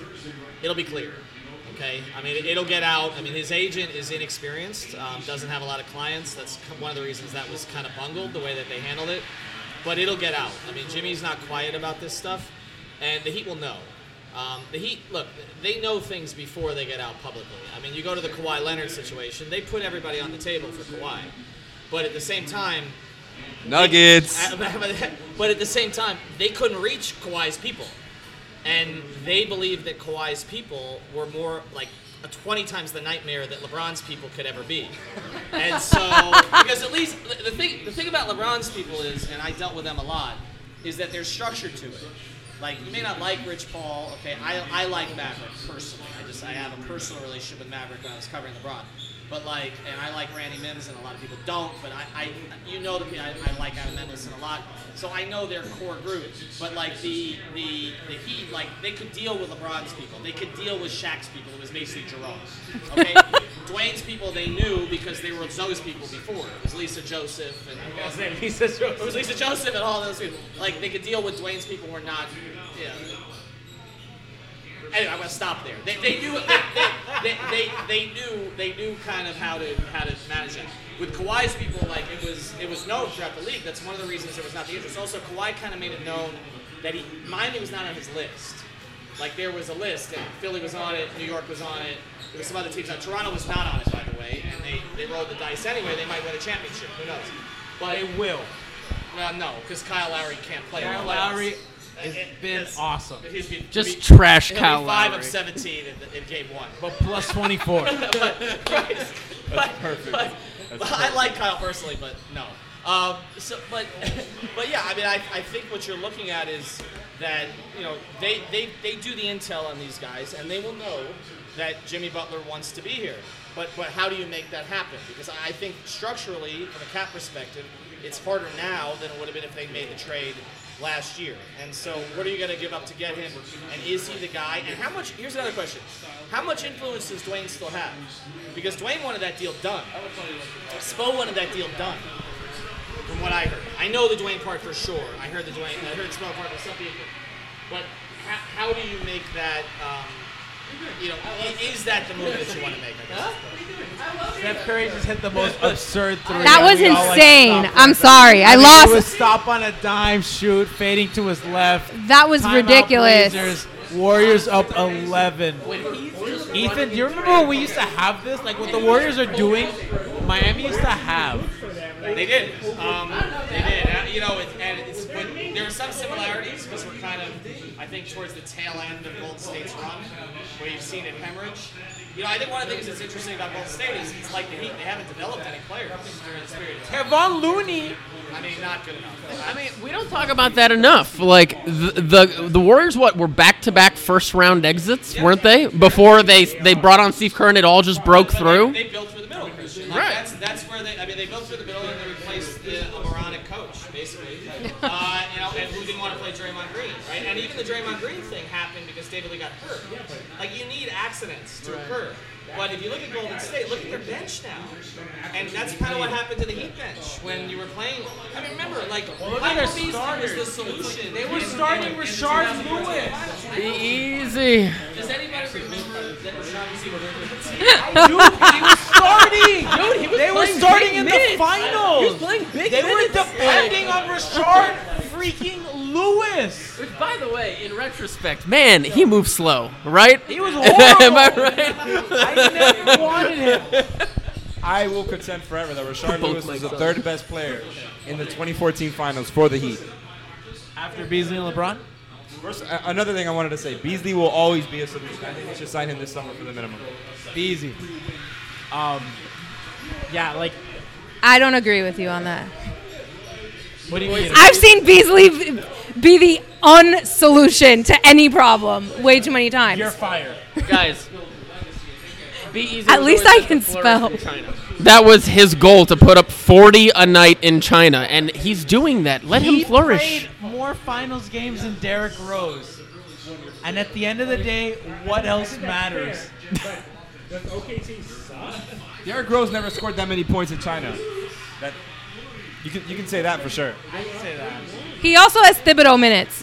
It'll be clear, okay? I mean, it'll get out. I mean, his agent is inexperienced, um, doesn't have a lot of clients. That's one of the reasons that was kind of bungled, the way that they handled it. But it'll get out. I mean, Jimmy's not quiet about this stuff, and the Heat will know. Um, the Heat, look, they know things before they get out publicly. I mean, you go to the Kawhi Leonard situation, they put everybody on the table for Kawhi. But at the same time, Nuggets. They, but at the same time, they couldn't reach Kawhi's people, and they believed that Kawhi's people were more like a twenty times the nightmare that LeBron's people could ever be. And so, because at least the thing, the thing about LeBron's people is, and I dealt with them a lot, is that there's structure to it. Like, you may not like Rich Paul. Okay, I I like Maverick personally. I just I have a personal relationship with Maverick when I was covering LeBron. But like, and I like Randy Mims, and a lot of people don't. But I, I you know, the I, I like Adam Mendelsohn a lot, so I know their core group. But like the the the Heat, like they could deal with LeBron's people. They could deal with Shaq's people. It was basically Jerome. Okay, Dwayne's people they knew because they were those people before. It was Lisa Joseph and I was saying Lisa Joseph. It was Lisa Joseph and all those people. Like they could deal with Dwayne's people. Were not. Yeah. Anyway, I'm gonna stop there. They, they knew they, they, they, they knew they knew kind of how to how to manage it. With Kawhi's people, like it was it was known throughout the league. That's one of the reasons there was not the interest. Also, Kawhi kind of made it known that he Miami was not on his list. Like there was a list, and Philly was on it, New York was on it. There were some other teams on. Toronto was not on it, by the way, and they, they rolled the dice anyway. They might win a championship. Who knows? But they will. Well, no, because Kyle Lowry can't play. Kyle Lowry. It's been awesome. He's been- Just be- trash he'll be Kyle five Lowry. of seventeen in, in game one. But plus twenty-four. but, but, but, perfect. But, That's but I like Kyle personally, but no. Um, so, but, but yeah, I mean, I, I think what you're looking at is that you know they, they, they do the intel on these guys, and they will know that Jimmy Butler wants to be here. But but how do you make that happen? Because I think structurally, from a cap perspective, it's harder now than it would have been if they made the trade last year. And so, what are you going to give up to get him? And is he the guy? And how much? Here's another question: how much influence does Dwayne still have? Because Dwayne wanted that deal done. Spo wanted that deal done. From what I heard, I know the Dwayne part for sure. I heard the Dwayne, I heard the Spo part with some people. But how, how do you make that? Um, you know, i- is that the move that you want to make? I guess. Steph Curry just hit the most absurd three. That was We all, like, insane. stopped I'm right sorry. there. I mean, lost. It was stop on a dime, shoot, fading to his left. That was Timeout ridiculous. Blazers, Warriors up eleven. Ethan, do you remember when we used to have this? Like what the Warriors are doing, Miami used to have. They did. Um, they did. Uh, you know, it, and it's when, there are some similarities because we're kind of, I think, towards the tail end of Golden State's run, where you've seen it hemorrhage. You know, I think one of the things that's interesting about Golden State is it's like the Heat; they haven't developed any players during this period of time. Kevon Looney. I mean, not good enough. I mean, we don't talk about that enough. Like the the, the Warriors, what were back-to-back first-round exits, weren't they? Before they they brought on Steve Kerr and it all just broke through. They, they built through the middle, Christian. Like, Right. That's that's where they. I mean, they built through the middle and they replaced the, a moronic coach, basically. Uh, you know, and who didn't want to play Draymond Green, right? And even the Draymond Green thing happened because David Lee got hurt. Like you need accidents to occur. But if you look at Golden State, look at their bench now. And that's kind of what happened to the Heat bench when you were playing. I mean, remember, like, look at their Michael Beasley was starters. the solution. They were in- starting in- in Rashard the Lewis. Be easy. Does anybody remember that Rashard Lewis was in the team? Dude, he was starting. Dude, he was they were playing starting big in minutes. the finals. He was playing big They were minutes. depending on Rashard freaking Lewis. Which, by the way, in retrospect, man, he moved slow, right? He was Am horrible. I right? I never wanted him. I will contend forever that Rashard Both Lewis my was the sons. third best player in the twenty fourteen finals for the Heat. After Beasley and LeBron? First, a- another thing I wanted to say, Beasley will always be a solution. I think we should sign him this summer for the minimum. Easy. Um, yeah, like, I don't agree with you on that. what do you mean? I've seen Beasley v- be the unsolution to any problem way too many times. You're fired. Guys, be easy. At was least always I can at the flourish spell. in China. That was his goal, to put up forty a night in China, and he's doing that. Let He him flourish. played more finals games than Derrick Rose. And at the end of the day, what else matters? Derrick Rose never scored that many points in China. That you can you can say that for sure. I can say that. He also has Thibodeau minutes.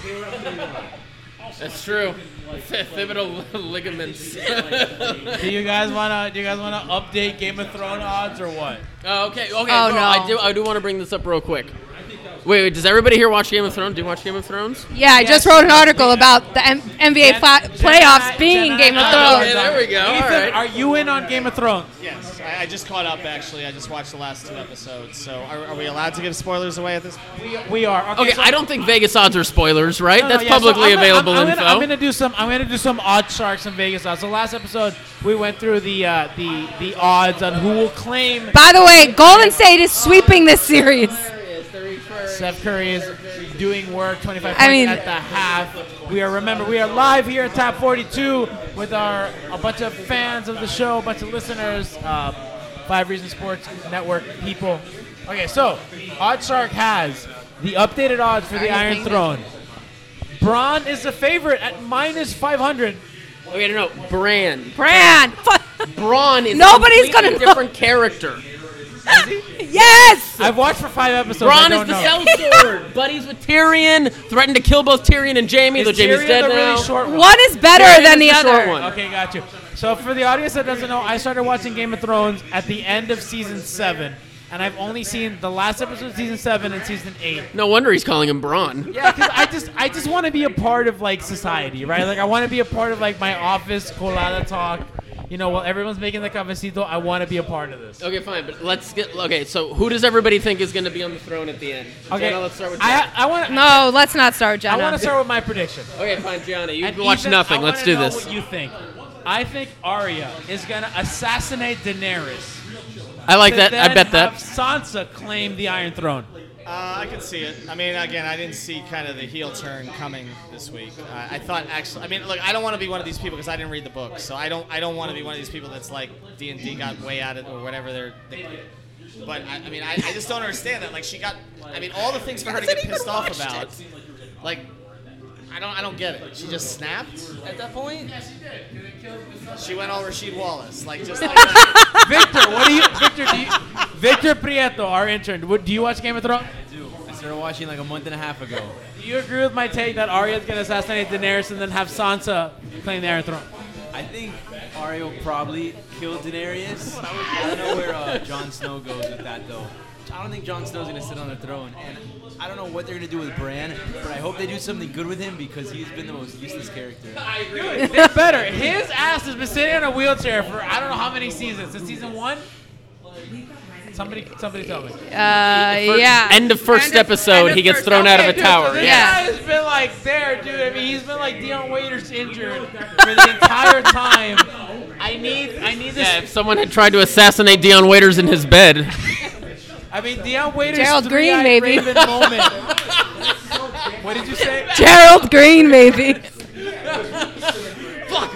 That's true. Thibodeau ligaments. Do you guys wanna? Do you guys wanna update Game of Thrones odds or what? Oh, okay, okay. Oh, no, no. I do. I do want to bring this up real quick. Wait, wait. Does everybody here watch Game of Thrones? Do you watch Game of Thrones? Yeah, I just wrote an article about the M- NBA fi- playoffs being Game of Okay, Thrones. there we go. All Ethan, right. are you in on Game of Thrones? Yes, I, I just caught up, actually. I just watched the last two episodes. So are, are we allowed to give spoilers away at this point? We, we are. Okay, Okay, so- I don't think Vegas odds are spoilers, right? No, no, That's yeah, so publicly I'm gonna- available I'm, I'm info. Gonna, I'm gonna do some. I'm gonna do some odd sharks and Vegas odds. So last episode we went through the uh, the the odds on who will claim. By the way, Golden State is sweeping this series. Steph Curry is doing work. twenty-five I points mean- at the half. We are remember we are live here at Top forty-two with our a bunch of fans of the show, a bunch of listeners, uh, Five Reasons Sports Network people. Okay, so OddsShark has the updated odds for the Iron Throne. Braun is the favorite at minus five hundred. Okay, no, no. Bran. Bran. Braun is Nobody's a gonna completely know. different character. Yes. I've watched for five episodes. Braun I is don't the know. sellsword. Buddies with Tyrion. Threatened to kill both Tyrion and Jaime, though Is Jaime's Tyrion dead the now. really short one? One is better Tyrion than is the the short other. one. Okay, got you. So for the audience that doesn't know, I started watching Game of Thrones at the end of season seven, and I've only seen the last episode of season seven and season eight. No wonder he's calling him Braun. Yeah, because I just I just want to be a part of like society, right? Like I want to be a part of like my office colada talk. you know, while everyone's making the cafecito, I want to be a part of this. Okay, fine, but let's get okay. So who does everybody think is going to be on the throne at the end? Okay, Gianna, let's start with. Gianna. I I want No, let's not start, Jenna. I want to start with my prediction. Okay, fine, Gianna. You And watch Ethan, nothing. I Let's wanna do know this. What you think? I think Arya is gonna assassinate Daenerys. I like to that. I then bet that. have Sansa claim the Iron Throne. Uh, I can see it. I mean, again, I didn't see kind of the heel turn coming this week. Uh, I thought actually, I mean, look, I don't want to be one of these people because I didn't read the book, so I don't, I don't want to be one of these people that's like D and D got way at it or whatever they're. They, but I, I mean, I, I just don't understand that. Like, she got, I mean, all the things for her to get pissed off about, like. I don't I don't get it. She just snapped at that point? Yes, she did. She went all Rasheed Wallace. Like just like that. Victor, what do you Victor do you, Victor Prieto, our intern, what, do you watch Game of Thrones? I do. I started watching like a month and a half ago. Do you agree with my take that Arya's gonna assassinate Daenerys and then have Sansa claim the Iron Throne? I think Arya will probably kill Daenerys. I don't know where uh, Jon Snow goes with that though. I don't think Jon Snow's gonna sit on the throne, and I don't know what they're gonna do with Bran, but I hope they do something good with him because he's been the most useless character. I agree. It's better. His ass has been sitting in a wheelchair for I don't know how many seasons. Since season one? Somebody, somebody tell me. Uh, yeah. End of first End of- episode, end of he gets first- thrown out of a Dude, tower. so this Yeah. guy has been like there, dude. I mean, he's been like Dion Waiters injured for the entire time. I need, I need this. Yeah, if someone had tried to assassinate Dion Waiters in his bed. I mean, Dion Waiters' Gerald Green, three-eyed maybe. Raven moment. What did you say? Gerald Green, maybe. Fuck.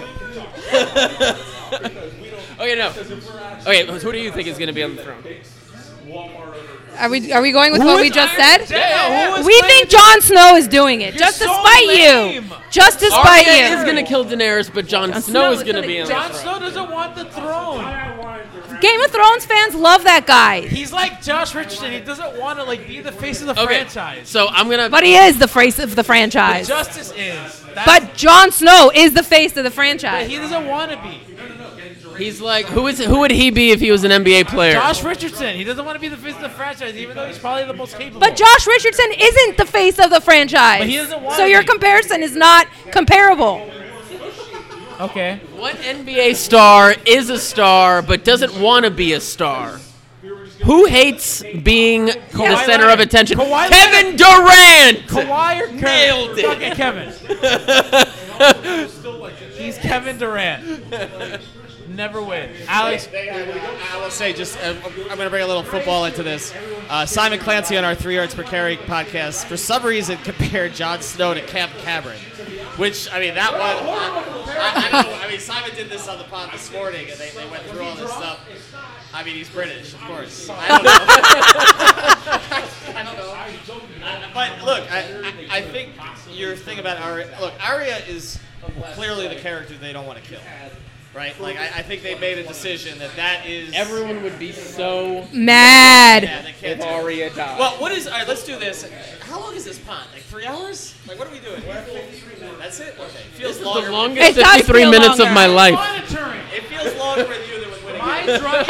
Okay, no. Okay, who do you think is going to be on the throne? Are we are we going with Who what is we just Iron- said? Yeah, who is We claiming- think Jon Snow is doing it, just to so spite lame. you. Just to spite Arya you. is going to kill Daenerys, but Jon Snow, Snow is is going to gonna- be on Jon the Snow throne. doesn't want the throne. Game of Thrones fans love that guy, He's like Josh Richardson. He doesn't want to like be the face of the Okay, franchise. so I'm going to... but he is the face of the But franchise. Justice is. That's, But Jon Snow is the face of the but franchise. he doesn't want to be. He's like, who is? Who would he be if he was an N B A player? Josh Richardson. He doesn't want to be the face of the franchise, even though he's probably the most capable. But Josh Richardson isn't the face of the franchise. But he doesn't want so to your be. comparison is not comparable. Okay. What N B A star is a star but doesn't want to be a star? Who hates being the Kawhi center Leonard. of attention? Kawhi Kevin Durant! Kawhi or Kevin? Nailed it. Okay, Kevin. He's Kevin Durant. Never win. Alex. I will say, just uh, I'm going to bring a little football into this. Uh, Simon Clancy on our Three Yards Per Carry podcast, for some reason, compared Jon Snow to Camp Cameron, which I mean that one. I, I, know, I mean Simon did this on the pod this morning, and they, they went through all this stuff. I mean he's British, of course. I don't know. I don't know. But look, I, I, I think your thing about Arya. Look, Arya is clearly the character they don't want to kill. Right? Like, I, I think they made a decision that that is... Everyone would be so Mad. Yeah, they can't if do it. Arya died. Well, what is... All right, let's do this. How long is this pod? Like, three hours? Like, what are we doing? That's it? Okay. It feels This is longer. the longest It does fifty-three feel minutes of longer. my life. Monitoring. It feels longer with you than with Winningham. My drunk.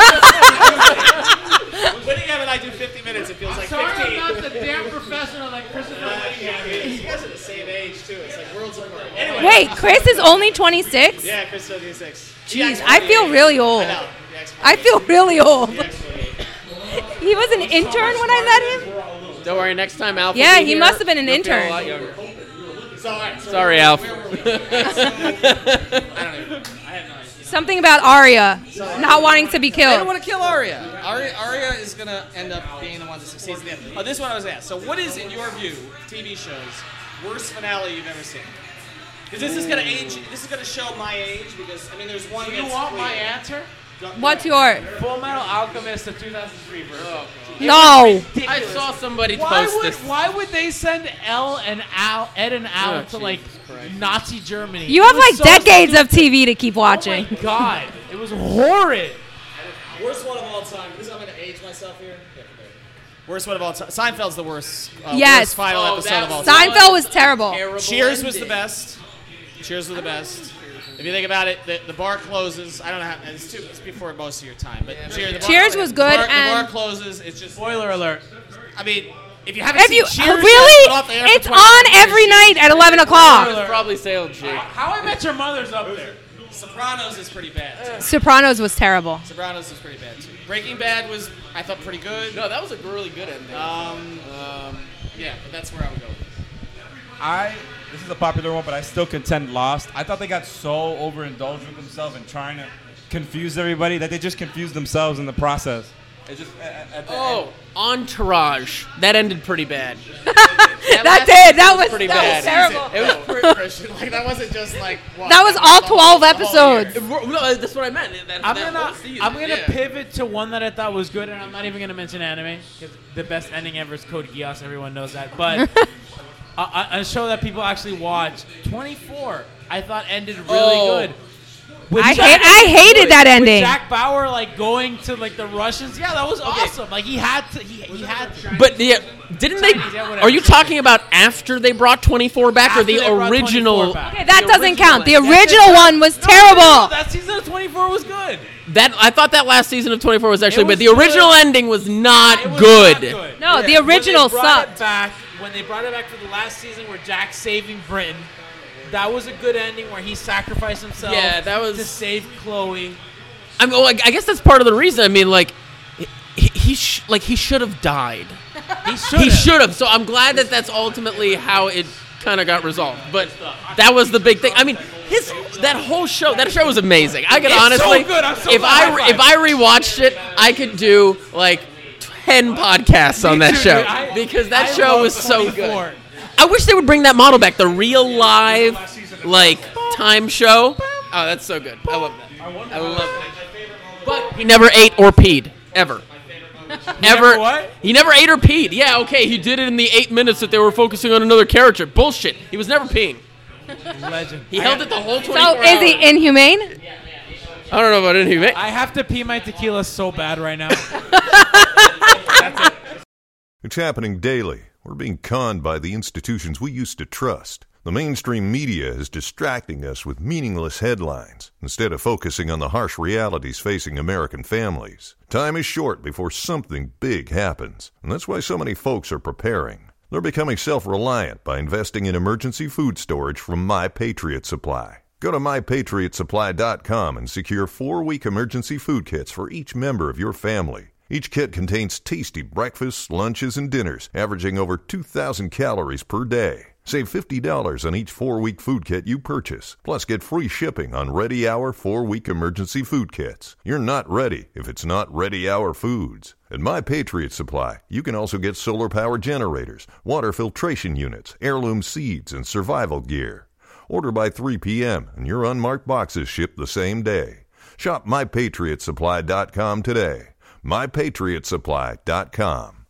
When Winningham and I do fifty minutes, it feels like Sorry, fifteen. I'm not the damn professional like Christopher Uh, yeah, I Whittingham. mean, you guys are the same age, too. It's like worlds apart. Anyway. Wait, Chris is only twenty-six? Yeah, Chris is twenty-six. Jeez, I feel really old. I know. The ex- I feel really old. the ex- He was an intern when I met him? Don't worry, next time Alf will Yeah, be he here, must have been an you'll feel a intern. lot younger. So, all right, so Sorry, where- Alf. where were we? I don't even. I have no idea. Something about Arya not wanting to be They don't killed. want to kill Arya. Arya. Arya is going to end up being the one that succeeds in the end. Oh, this is what I was asked. So what is, in your view, T V shows, worst finale you've ever seen? Because this is going to age, this is going to show my age, because, I mean, there's one Do you that's want clear. my answer? What's your? Full Metal Alchemist, the two thousand three version. No. I saw somebody Why post would this. why would they send Elle and Al, Ed and Al Oh, to like Jesus Christ. Nazi Germany? You It have was like so decades stupid. of T V to keep watching. Oh my god, it was horrid. Worst one of all time. This I'm going to age myself here. Worst one of all time. Seinfeld's the worst. Uh, Yes. Worst final Oh, episode that of all time. Seinfeld was terrible. Terrible Cheers was the ending. best. Cheers was the best. If you think about it, the, the bar closes. I don't know how. It's, too, it's before most of your time, but Cheers. The bar, Cheers was good, The bar, the bar and- closes. It's just. Spoiler alert. I mean, if you haven't If seen you Cheers, really, it's off the air for it's twenty on years. every night at eleven It o'clock. was probably sailed, G. How I Met Your Mother's up there. Sopranos is pretty bad. Too. Sopranos was terrible. Sopranos is pretty bad too. Breaking Bad was, I thought, pretty good. No, that was a really good ending. Um, um, yeah, but that's where I would go. I this is a popular one, but I still contend Lost. I thought they got so overindulged with themselves and trying to confuse everybody that they just confused themselves in the process. It just at, at the Oh, end. Entourage. That ended pretty bad. That last did. season That was pretty that bad. was terrible. It was pretty Christian. Like that wasn't just like. What, That was all twelve episodes. No, that's what I meant. That, I'm that gonna whole season. I'm gonna Yeah. pivot to one that I thought was good, and I'm not even gonna mention anime because the best ending ever is Code Geass. Everyone knows that, but a, a a show that people actually watch, twenty-four, I thought ended really Oh. good. With I Jack- hate- I hated with- that with ending. Jack Bauer like going to like the Russians. Yeah, that was awesome. Like he had to. He, he had to. But yeah, didn't they? Chinese, yeah, whatever. Are you talking about after they brought twenty-four back, After or the they brought original? twenty-four back. Okay, that The doesn't original count. The ending. original one was No, no, no, terrible. that season of twenty-four was good. That I thought that last season of twenty-four was actually, It but was the original good. ending was not It was good. not good. No, the When they original brought it sucked. back, when they brought it back for the last season where Jack's saving Britain, that was a good ending where he sacrificed himself Yeah, that was- to save Chloe. I mean, well, I guess that's part of the reason. I mean, like, he, he sh- like he should have died. He should He should have. So I'm glad that that's ultimately how it kind of got resolved. But that was the big thing. I mean, his that whole show, that show was amazing. I could It's so honestly, good. I'm so if glad. I High five. if I rewatched it, I could do like ten podcasts on Me that too, show dude. I- because that I show love was so twenty-four. good. I wish they would bring that model back, the real live like time show. Oh, that's so good. I love that. I love it. But he never ate or peed ever. Ever. never what? He never ate or peed. Yeah, okay, he did it in the eight minutes that they were focusing on another character. Bullshit. He was never peeing. Legend. He held it the whole twenty-four So is he hours. inhumane? I don't know about inhumane. I have to pee my tequila so bad right now. It's happening daily. We're being conned by the institutions we used to trust. The mainstream media is distracting us with meaningless headlines instead of focusing on the harsh realities facing American families. Time is short before something big happens, and that's why so many folks are preparing. They're becoming self-reliant by investing in emergency food storage from My Patriot Supply. Go to my patriot supply dot com and secure four-week emergency food kits for each member of your family. Each kit contains tasty breakfasts, lunches, and dinners, averaging over two thousand calories per day. Save fifty dollars on each four-week food kit you purchase. Plus, get free shipping on Ready Hour four-week emergency food kits. You're not ready if it's not Ready Hour Foods. At My Patriot Supply, you can also get solar power generators, water filtration units, heirloom seeds, and survival gear. Order by three p.m. and your unmarked boxes ship the same day. Shop my patriot supply dot com today. my patriot supply dot com.